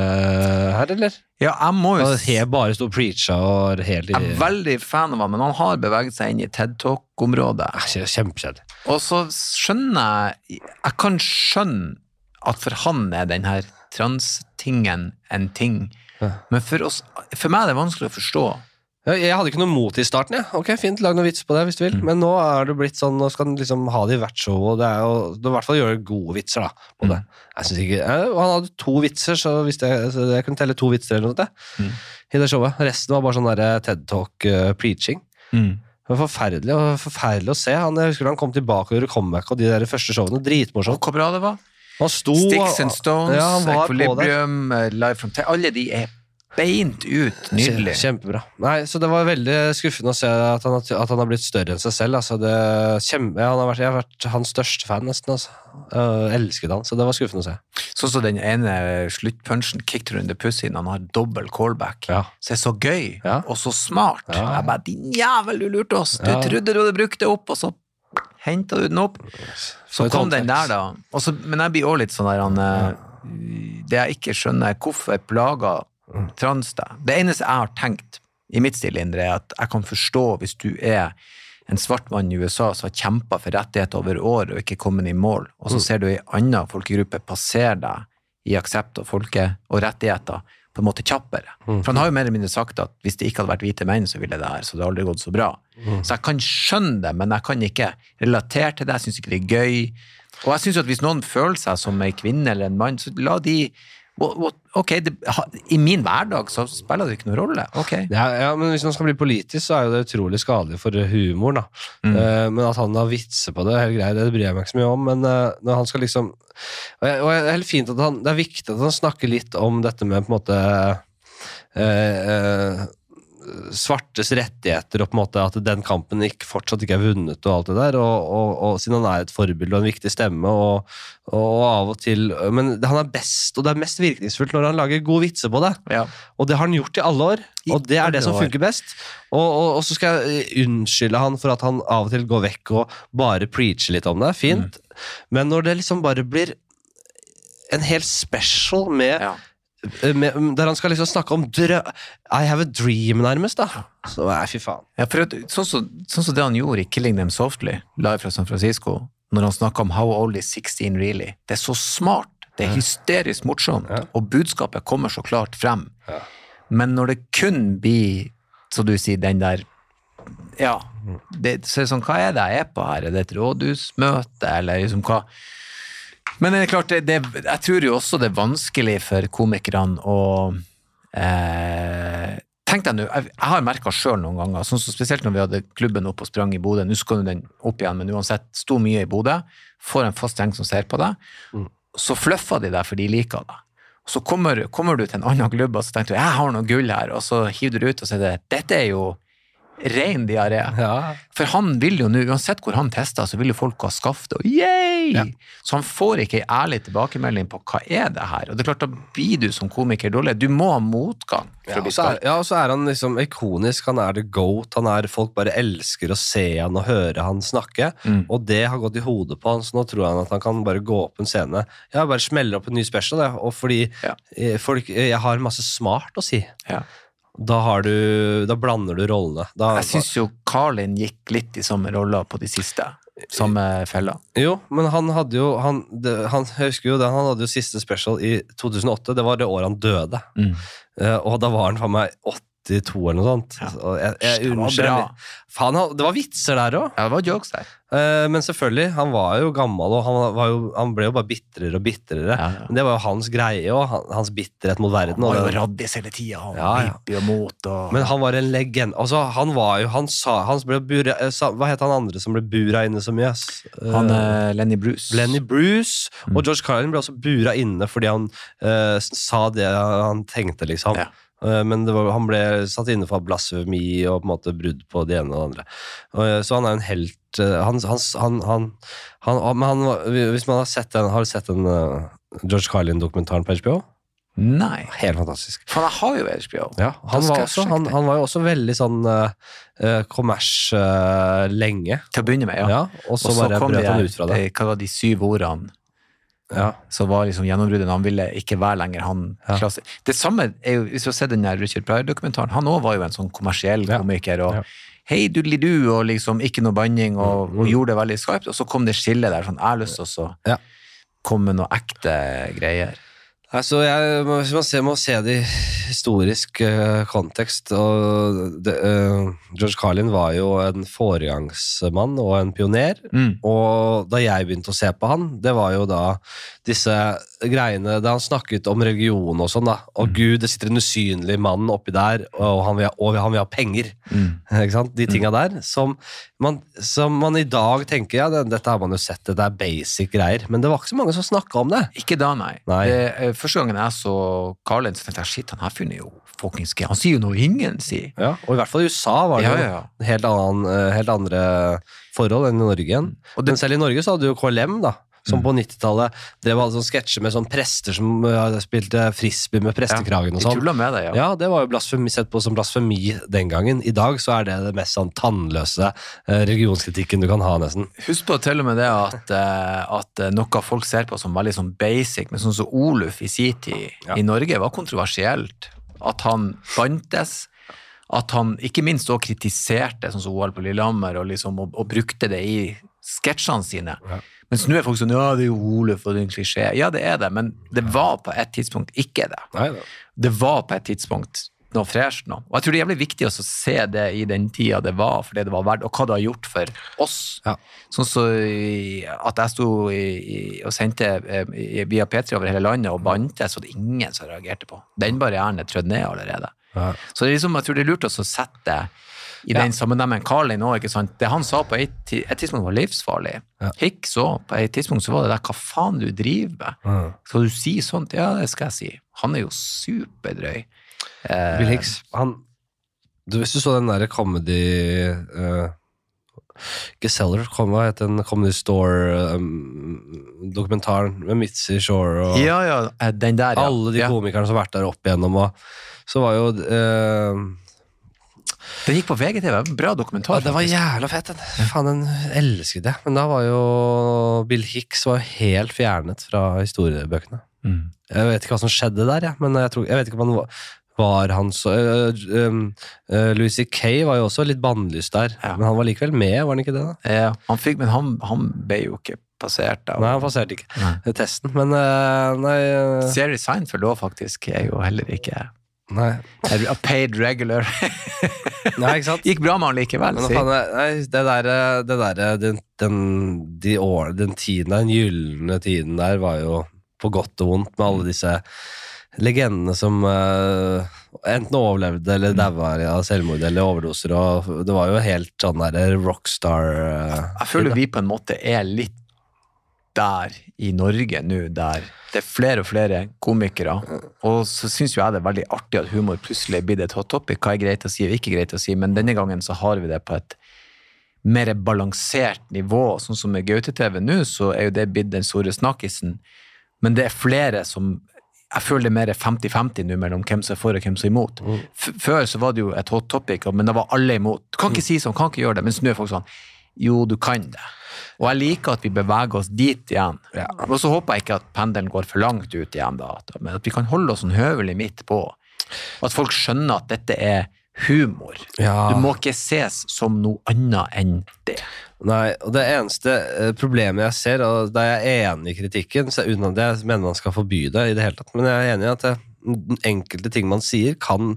uh, her, eller? Ja, jeg må jo... Han helt bare stå og preacha og helt i... Jeg er veldig fan av han, men han har beveget seg inn i TED Talk-området. Kjempekjedd. Og så skjønner jeg... Jeg kan skjønne at for han er den her trans-tingen en ting. Ja. Men for oss, for meg er det vanskelig å forstå. Ja, jeg hadde ikke noe mot i starten, ja. Ok, fint, lag noe vits på det hvis du vil. Mm. Men nå er det blitt sånn, nå skal han liksom ha det i hvert show, og det er jo, det er i hvert fall gjøre gode vitser da, på det. Mm. Jeg synes ikke, jeg, han hadde to vitser, så hvis jeg, så jeg kunne telle to vitser eller noe sånt, mm. i det showet. Resten var bare sånn der TED Talk uh, preaching. Mm. Det var forferdelig, og forferdelig å se. Han, jeg husker da han kom tilbake og gjorde comeback, og de der første showene, dritmorsomt. Og hvor bra det var. Han sto, Sticks and Stones, ja, Equilibrium, Live from Te- alle de er beint ut, nydelig. Kjempebra. Nei, så det var veldig skuffende å se at han, at han har blitt større enn seg selv. Altså det, kjempe, ja, han har vært, jeg har vært hans største fan nesten. Altså. Jeg elsket han, så det var skuffende å se. Sånn så den ene sluttpunchen, Kicked Her in the Pussy, han har dobbelt callback. Ja. Så det er så gøy, ja. og så smart. Ja. Jeg bare, din jævel, du lurte oss. Du ja. trodde du hadde brukt det opp, og så hentet du den opp. Så kom den der da. Også, men jeg blir også litt sånn der, han, det jeg ikke skjønner, hvorfor plager trans deg? Det eneste jeg har tenkt i mitt stillindre er at jeg kan forstå hvis du er en svart mann i U S A som har kjempet for rettigheter over år og ikke kommet i mål, og så ser du en annen folkegruppe passere deg i aksept og folke og rettigheter på en måte kjappere. For han har jo mer eller mindre sagt at hvis det ikke hadde vært hvite menn, så ville det her, så det har aldri gått så bra. Mm. Så jeg kan skjønne det, men jeg kan ikke relatere til det, jeg synes ikke det er gøy. Og jeg synes at hvis noen føler seg som en kvinne eller en mann, så la de... Ok, det, i min hverdag så spiller det ikke noen rolle. Okay. Ja, ja, men hvis man skal bli politisk, så er jo det utrolig skadelig for humor, da. Mm. Uh, men at han har vitser på det, helt greit, det bryr jeg meg ikke så mye om, men uh, når han skal liksom... Og, jeg, og det er helt fint at han... Det er viktig at han snakker litt om dette med på en måte... Uh, uh, svartes rettigheter og på en måte at den kampen ikke, fortsatt ikke er vunnet og alt det der, og, og, og siden han er et forbilde og en viktig stemme, og, og av og til, men han er best, og det er mest virkningsfullt når han lager gode vitser på det, Ja. og det har han gjort i alle år, og det er det som funker best, og, og, og så skal jeg unnskylde han for at han av og til går vekk og bare preacher litt om det, fint, mm. men når det liksom bare blir en helt special med Ja. Med, der han skal liksom snakke om drø I have a dream nærmest da så nei, fy faen Ja, for at, sånn som så, så det han gjorde i Killing Them Softly live fra San Francisco, når han snakket om How Old is sixteen Really, det er så smart, det er hysterisk morsomt, ja. Og budskapet kommer så klart frem, ja. Men når det kun blir, så du sier, den der ja, det, så er det sånn, hva er det jeg er på her, er det et rådhusmøte, eller liksom hva. Men det er klart, det, det, jeg tror jo også det er vanskelig for komikerne å eh, tenk deg nå, jeg, jeg har merket selv noen ganger, sånn så spesielt når vi hadde klubben opp og sprang i Bodø, nå skal den opp igjen, men uansett, sto mye i Bodø, får en fast gjeng som ser på deg, mm. så fluffer de deg for de liker deg. Så kommer, kommer du til en annen klubb, og så tenker du, jeg har noe gull her, og så hiver du ut og sier det, dette er jo ren diaré. Ja. For han vil jo nå, uansett hvor han tester, så vil jo folk ha skaftet, og yay! Ja. Så han får ikke en ærlig tilbakemelding på hva er det her, og det er klart, da blir du som komiker dårlig, du må ha motgang for ja, å bli skarp. Ja, og så er han liksom ikonisk, han er the goat, han er, folk bare elsker å se han og høre han snakke, mm. og det har gått i hodet på han, så nå tror han at han kan bare gå opp en scene, ja, bare smeller opp en ny special, ja, og fordi ja. folk, jeg har masse smart å si. Ja. Da, har du, da blander du rollene. Da, jeg synes jo Carlin gikk litt i samme roller på de siste, samme fella. Jo, men han hadde jo, han, det, han jeg husker jo det, han hadde jo siste special i to tusen og åtte, det var det året han døde. Mm. Uh, og da var han for meg åttito eller noe sånt. Ja. Og jeg, jeg, det var bra. Fan, det var vitser der også. Ja, det var jokes der. Uh, men selvfølgelig, han var jo gammel, og han, var jo, han ble jo bare bittrere og bittrere. Ja, ja. Men det var jo hans greie, og han, hans bitterhet mot verden. Han var jo raddis hele tiden, han ja, var hippie og mot. Og... Men han var en legend. Altså, han var jo, han sa, han ble bura, hva het han andre som ble bura inne så mye? Uh, han er Lenny Bruce. Lenny Bruce, mm. og George Carlin ble også bura inne fordi han uh, sa det han tenkte, liksom. Ja. Men det var, han ble satt inne for blasfemi og på en måte brudd på det ene og det andre. Så han er en helt han, han, han, han, han, han hvis man har sett den, har du sett den uh, George Carlin-dokumentaren på H B O? Nei. Helt fantastisk. For han har jo H B O. Ja, han, var også, han, han var jo også veldig sånn uh, kommers uh, lenge. Til å begynne med, ja. ja og så bare brøt han ut fra det. Hva var de syv ordene? Ja. Så var liksom gjennombruddet, han ville ikke være lenger han ja. klasse. Det samme er jo, hvis du har sett den der Richard Pryor-dokumentaren, han også var jo en sånn kommersiell komiker, og ja. hei dudelidu, og liksom ikke noe banning, og, mm. og gjorde det veldig skarpt, og så kom det skille der, sånn, jeg har lyst til å ja. komme med noe ekte greier. Altså, jeg, hvis man ser, må se det i historisk uh, kontekst, og det, uh, George Carlin var jo en foregangsmann og en pioner, mm. og da jeg begynte å se på han, det var jo da disse greiene, da han snakket om religion og sånn da, og mm. Gud, det sitter en usynlig mann oppi der, og han vil ha, og han vil ha penger, mm. ikke sant? De tingene der, som man, som man i dag tenker, ja, det, dette har man jo sett, det er basic greier, men det var ikke så mange som snakket om det. Ikke da, nei. nei. Det, første gangen jeg så Carlin, så tenkte jeg, shit, han her funnet jo fucking skje. Han sier jo noe ingen sier. Ja, og i hvert fall i U S A var det ja, ja, ja. Helt, annen, helt andre forhold enn i Norge igjen. Og det, men selv i Norge så hadde jo K L M da, som på nittitallet, det var sånn sketsjer med sånn prester som uh, spilte frisbee med prestekragen og sånn. Ja, de tullet med det, ja. Ja, det var jo blasfemi, sett på som blasfemi den gangen. I dag så er det det mest sånn tannløse uh, religionskritikken du kan ha nesten. Husk på til og med det at, uh, at uh, noe folk ser på som veldig sånn basic, men sånn som Oluf i sin tid ja. I Norge var kontroversielt. At han bantes, at han ikke minst også kritiserte sånn som O L på Lillehammer og, liksom, og, og brukte det i sketsjene sine. Ja. Mens nå er folk sånn, ja, det er jo Oluf og det er en klisjé. Ja, det er det, men det var på et tidspunkt ikke det. Nei, det. Det var på et tidspunkt noe fresht nå. Og jeg tror det er jævlig viktig å se det i den tida det var, for det det var verdt, og hva det har gjort for oss. Ja. Sånn så at jeg stod i, i, og sendte i, via P tre over hele landet og bante, så det er ingen som reagerte på. Den barrieren er trødd ned allerede. Ja. Så det er liksom, jeg tror det er lurt å sette i den ja. Sammen med Carlin også, ikke sant? Det han sa på et, et tidspunkt var livsfarlig. Ja. Hikk så, på et tidspunkt så var det der, hva faen du driver med? Mm. Skal du si sånt? Ja, det skal jeg si. Han er jo superdrøy. Bill Hicks, han, du, hvis du så den der comedy uh, ikke Seller, kom, hva heter den Comedy Store um, dokumentaren med Mitzi Shore og Ja, ja, den der, ja. alle de ja. komikerne som har vært der opp igjennom, og så var jo uh, Den gikk på V G T V, bra dokumentar. ja, det var jævla fett, den. Faen, den elsket jeg. Men da var jo Bill Hicks var helt fjernet fra historiebøkene. Mm. Jeg vet ikke hva som skjedde der, ja, men jeg, tror, jeg vet ikke om han var var han så uh, um, uh, Louis C K var jo også litt bannlyst der, ja. Men han var likevel med, var han ikke det da? Ja, han fikk, men han, han ble jo ikke passert da. Nei, han passerte ikke nei. Testen, men uh, nei uh... Jerry Seinfeld også faktisk er jo heller ikke Nei. A paid regular. Nei, ikke sant? Gikk bra med han likevel, men, faen, nei, det der, det der den, den, de år, den tiden, den gyllene tiden der var jo på godt og vondt med alle disse legendene som uh, enten overlevde eller mm. døde av selvmord eller overdoser, og det var jo helt sånn der rockstar uh, Jeg føler vi på en måte er litt der i Norge nå, der det er flere og flere komikere, og så synes jo jeg det er veldig artig at humor plutselig blir det et hot topic, hva er greit å si og ikke greit å si, men denne gangen så har vi det på et mer balansert nivå, sånn som med Gaute-T V nå, så er jo det blitt den store snakkisen, men det er flere som jeg føler det er mer femti femti nå mellom hvem som er for og hvem som er imot. Mm. Før så var det jo et hot topic, men det var alle imot. Du kan ikke mm. si sånn, kan ikke gjøre det, men nå er folk sånn, jo, du kan det. Og jeg liker at vi beveger oss dit igjen. Ja. Og så håper jeg ikke at pendelen går for langt ut igjen da, men at vi kan holde oss sånn høvelig midt på. At folk skjønner at dette er humor. Ja. Du må ikke ses som noe annet enn det. Nei, og det eneste problemet jeg ser, og da er jeg enig i kritikken, så uten at jeg mener man skal forby det i det hele tatt, men jeg er enig i at det, enkelte ting man sier kan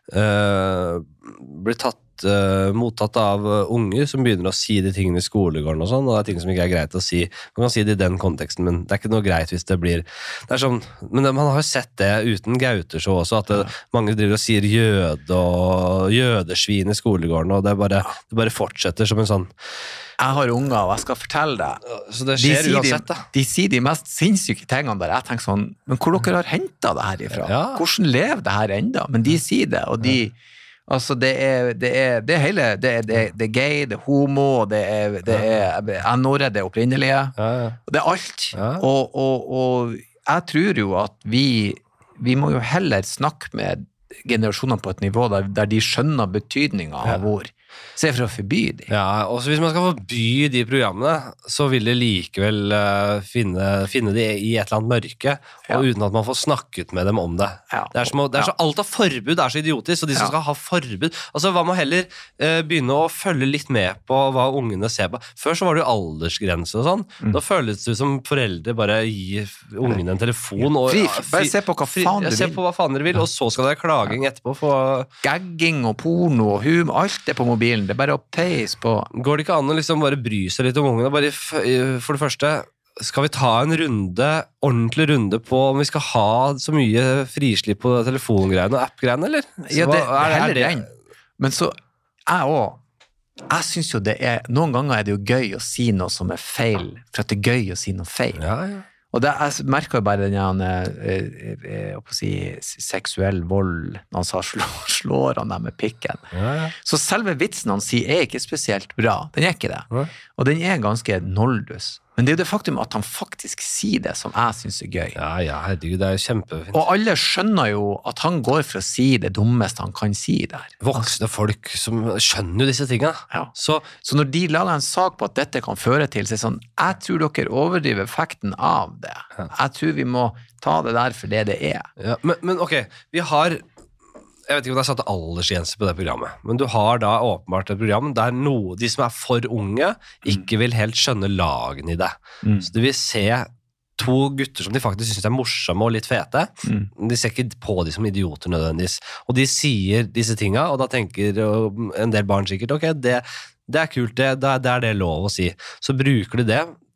uh, bli tatt uh, mottatt av unger som begynner å si de tingene i skolegården og sånn, og det er ting som ikke er greit å si. Man kan si det i den konteksten, men det er ikke noe greit hvis det blir det er sånn, men det, man har jo sett det uten Gauter så også, at det, mange driver og sier jøde og jødesvin i skolegården, og det bare, det bare fortsetter som en sånn jeg har unger, og jeg skal fortelle deg. Så det skjer de uansett, da. De, de sier de mest sinnssyke tingene der. Jeg tenker sånn, men hvor dere har hentet det her ifra? Ja. Hvordan lever det her enda? Men de sier det, og de, altså det er, det er, det er hele, det er, det er, det er gay, det er homo, det er, det er n-ordet, det er opprinnelige, ja, ja. Det er alt. Ja. Og, og, og jeg tror jo at vi, vi må jo heller snakke med generasjoner på et nivå der, der de skjønner betydningen av ja. Ord. Se for å forby de. Ja, og hvis man skal forby de programmene, så vil det likevel uh, finne, finne de i et eller annet mørke, ja. Og uten at man får snakket med dem om det. Ja. Det er, som, det er så, alt av forbud er så idiotisk, og de som ja. Skal ha forbud, altså hva må heller uh, begynne å følge litt med på hva ungene ser på. Før så var det jo aldersgrense og sånn, mm. Da føles det som foreldre bare gir ungene en telefon, og, fri, bare se på hva faen du vil. Se på hva faen dere vil, og så skal det være klaging etterpå. For... Gagging og porno og hum, alt er på mobilen. Det er bare å peis på. Går det ikke an å liksom bare bry seg litt om ungene? Bare for det første, skal vi ta en runde, ordentlig runde på om vi skal ha så mye frislipp på telefongreiene og app-greiene, eller? Så ja, det, hva, er, heller det den. Men så, jeg også, jeg synes jo det er, noen ganger er det jo gøy å si noe som er feil, for at det er gøy å si noe feil. Ja, ja. Og det, jeg merker jo bare den jeg, jeg, jeg, si, seksuell vold, når han sa slår, slår han dem med pikken. Ja, ja. Så selve vitsen han sier er ikke spesielt bra, den er ikke det. Ja. Og den er ganske noldus. Men det er jo det faktum at han faktisk sier det som jeg synes er gøy. Ja, ja, herregud, det er kjempefint. Og alle skjønner jo at han går for å si det dummeste han kan si der. Voksne folk som skjønner jo disse tingene. Ja. Så, så når de lager en sak på at dette kan føre til, så er det sånn, jeg tror dere overdriver effekten av det. Ja. Jeg tror vi må ta det der for det det er. Ja, men, men ok, vi har... Jeg vet ikke om det er satt aldersgrense på det programmet, men du har da åpenbart et program der noe, de som er for unge ikke vil helt skjønne lagen i det. Mm. Så du vil se to gutter som de faktisk synes er morsomme og litt fete. Mm. De ser ikke på de som idioter nødvendigvis. Og de sier disse tingene, og da tenker en del barn sikkert, ok, det, det er kult, det, det er det lov å si. Så bruker de det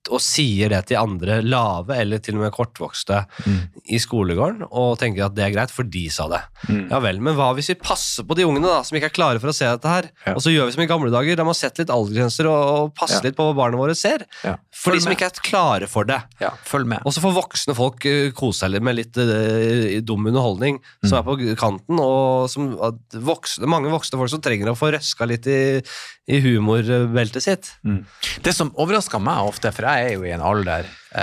og sier det til andre lave, eller til og med kortvokste mm. i skolegården, og tenker at det er greit, for de sa det. Mm. Ja vel, men hva hvis vi passer på de ungene da, som ikke er klare for å se dette her, ja. Og så gjør vi som i gamle dager, da man setter litt aldersgrenser og, og passer ja. Litt på hva barna våre ser, ja. For de som med. Ikke er klare for det. Ja, følg med. Og så får voksne folk uh, kose seg litt med litt uh, dum underholdning, mm. som er på kanten, og som, uh, voksne, mange voksne folk som trenger å få røska litt i, i humorbeltet sitt. Mm. Det som overrasker meg ofte, for jeg er jo i en alder,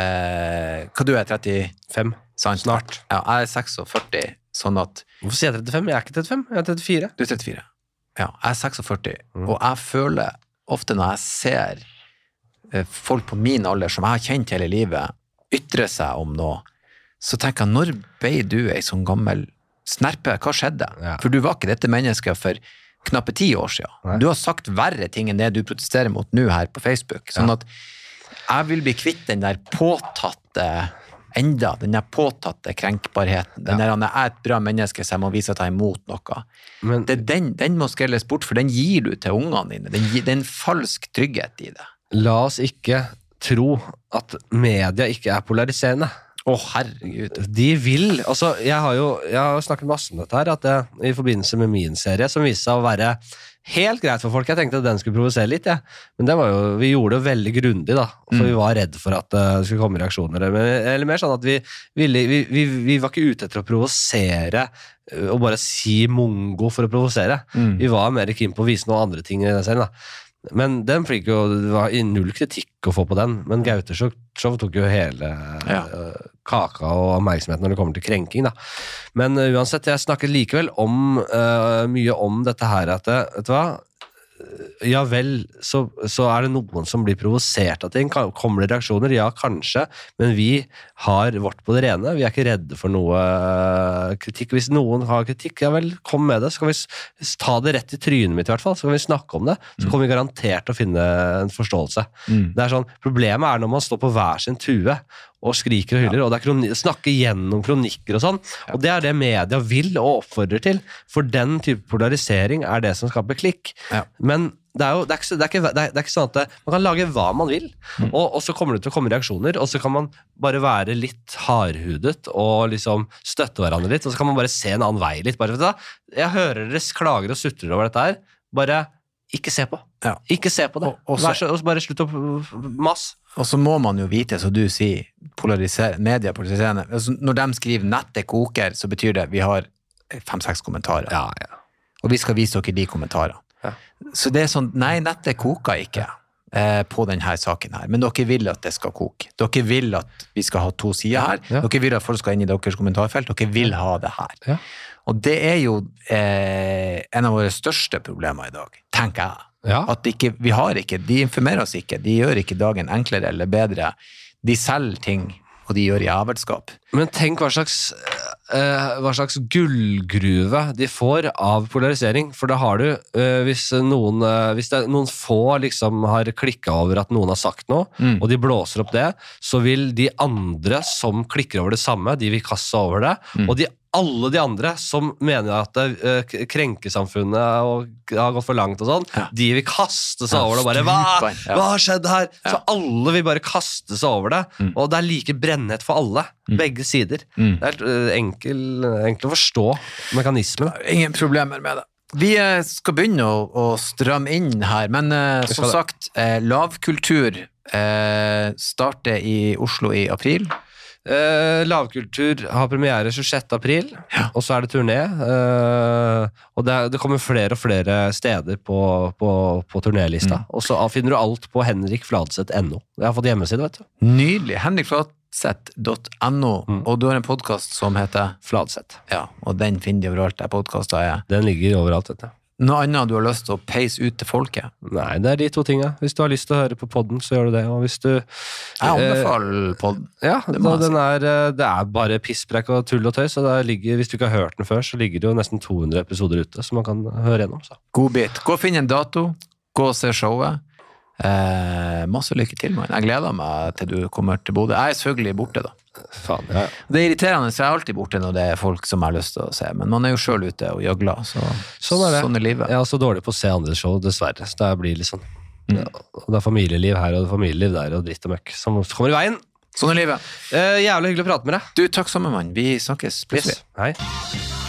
eh, hva du er, trettifem? Sant, snart. Ja, jeg er førtiseks, sånn at... Hvorfor sier jeg trettifem? Jeg er ikke trettifem, jeg er trettifire. Du er trettifire. Ja, jeg er førtiseks, mm. og jeg føler ofte når jeg ser eh, folk på min alder, som jeg har kjent hele livet, ytre seg om noe, så tenker jeg, når ble du en sånn gammel snerpe? Hva skjedde? Ja. For du var ikke dette mennesket for knappe ti år siden. Nei. Du har sagt verre ting enn det du protesterer mot nå her på Facebook, sånn at jeg vil bli kvitt den der påtatte enda, den der påtatte krenkbarheten, den ja. Der han er et bra menneske så jeg må vise at jeg er imot noe. Men, det, den, den må skrelles bort, for den gir du til ungene dine. Den gir, det er en falsk trygghet i det. La oss ikke tro at media ikke er polariserende. Å, oh, herregud. De vil, altså, jeg har jo jeg har snakket masse om dette her, at jeg, i forbindelse med min serie, som viste seg å være helt greit for folk, jeg tenkte at den skulle provosere litt, ja. Men det var jo, vi gjorde det veldig grundig da, for mm. vi var redde for at uh, det skulle komme reaksjoner, eller mer sånn at vi, ville, vi, vi, vi var ikke ute etter å provosere, uh, og bare si mongo for å provosere. Mm. Vi var mer keen på å vise noen andre ting i den serien da. Men den fikk jo, det var null kritikk å få på den, men Gaute Show tok jo hele ja. uh, kaka og oppmerksomheten når det kommer til krenking da. Men uh, uansett, jeg snakket likevel om, uh, mye om dette her, at, vet du hva, ja vel, så, så er det noen som blir provosert av ting, kommer det reaksjoner? Ja, kanskje, men vi har vårt på det rene, vi er ikke redde for noe kritikk. Hvis noen har kritikk, ja vel, kom med det, så kan vi ta det rett i trynet mitt i hvert fall, så kan vi snakke om det, så kommer vi garantert til å finne en forståelse. Mm. Det er sånn, problemet er når man står på hver sin tue, og skriker og hyller, ja. Og det er kroni- snakker gjennom kronikker og sånn, ja. Og det er det media vil og oppfordrer til, for den type polarisering er det som skaper klikk. Ja. Men det er jo det er ikke, det er ikke, det er, det er ikke sånn at det, man kan lage hva man vil, mm. og, og så kommer det til å komme reaksjoner, og så kan man bare være litt hardhudet og liksom støtte hverandre litt, og så kan man bare se en annen vei litt. Bare, vet du, jeg hører dere klager og sutrer over dette her, bare ikke se på. Ja. Ikke se på det. Og, og så, bare slutt å masse. Og så må man jo vite, så du sier, polarisere, media polariserende. Altså, når de skriver nettet koker, så betyr det vi har fem-seks kommentarer. Ja, ja. Og vi skal vise dere de kommentarene. Ja. Så det er sånn, nei, nettet koker ikke eh, på denne saken her, men dere vil at det skal koke. Dere vil at vi skal ha to sider her. Ja. Dere vil at folk skal inn i deres kommentarfelt. Dere vil ha det her. Ja. Og det er jo eh, en av våre største problemer i dag, tenker jeg. Ja. At ikke, vi har ikke, de informerer oss ikke, de gjør ikke dagen enklere eller bedre. De selger ting, og de gjør jævelskap. Men tenk hva slags, uh, hva slags gullgruve de får av polarisering, for da har du, uh, hvis, noen, uh, hvis det, noen få liksom har klikket over at noen har sagt noe, mm. og de blåser opp det, så vil de andre som klikker over det samme, de vil kaste over det, mm. og de alle de andre som mener at uh, krenkesamfunnet og, har gått for langt og sånn, ja. De vil kaste seg ja, over det og bare, hva, ja. Hva har skjedd her? Ja. Så alle vil bare kaste seg over det, mm. og det er like brennhet for alle, mm. begge sider. Mm. Det er uh, enkel, enkelt å forstå mekanismen. Ingen problemer med det. Vi skal begynne å, å stramme inn her, men uh, som sagt, uh, lavkultur uh, starter i Oslo i april. Uh, lavkultur har premiere tjuesjette april, ja. Og så er det turné, uh, og det, det kommer flere og flere steder på, på, på turnélista, mm. og så finner du alt på henrik fladseth punktum no. Jeg har fått hjemmeside, vet du. Nydelig, henrik fladseth punktum no, mm. og du har en podcast som heter Fladseth. Ja, og den finner de overalt der podcastet er. Den ligger overalt, vet du. Noe annet du har lyst til å peise ut til folket? Nei, det er de to tingene. Hvis du har lyst til å høre på podden, så gjør du det. Og hvis du... Jeg anbefaler podden. Ja, det, da, den er, det er bare pisspreik og tull og tøy, så det ligger, hvis du ikke har hørt den før, så ligger det jo nesten to hundre episoder ute, som man kan høre gjennom. Så. God bit. Gå og finn en dato, gå og se showet. Eh, masse lykke til, man. Jeg gleder meg til du kommer til Bodø. Jeg er selvfølgelig borte da. Faen, ja. Det er irriterende, så jeg er alltid borte når det er folk som har lyst til å se, men man er jo selv ute og gjøgler, så sånn er det. Sånn er livet. Jeg er også dårlig på å se andre show, dessverre, så det blir litt sånn Ja, og det er familieliv her, og det er familieliv der, og dritt og møkk som kommer i veien. Sånn er livet. Eh, jævlig hyggelig å prate med deg. Du, takk sammen, mann. Vi snakkes plutselig. Yes. Hei.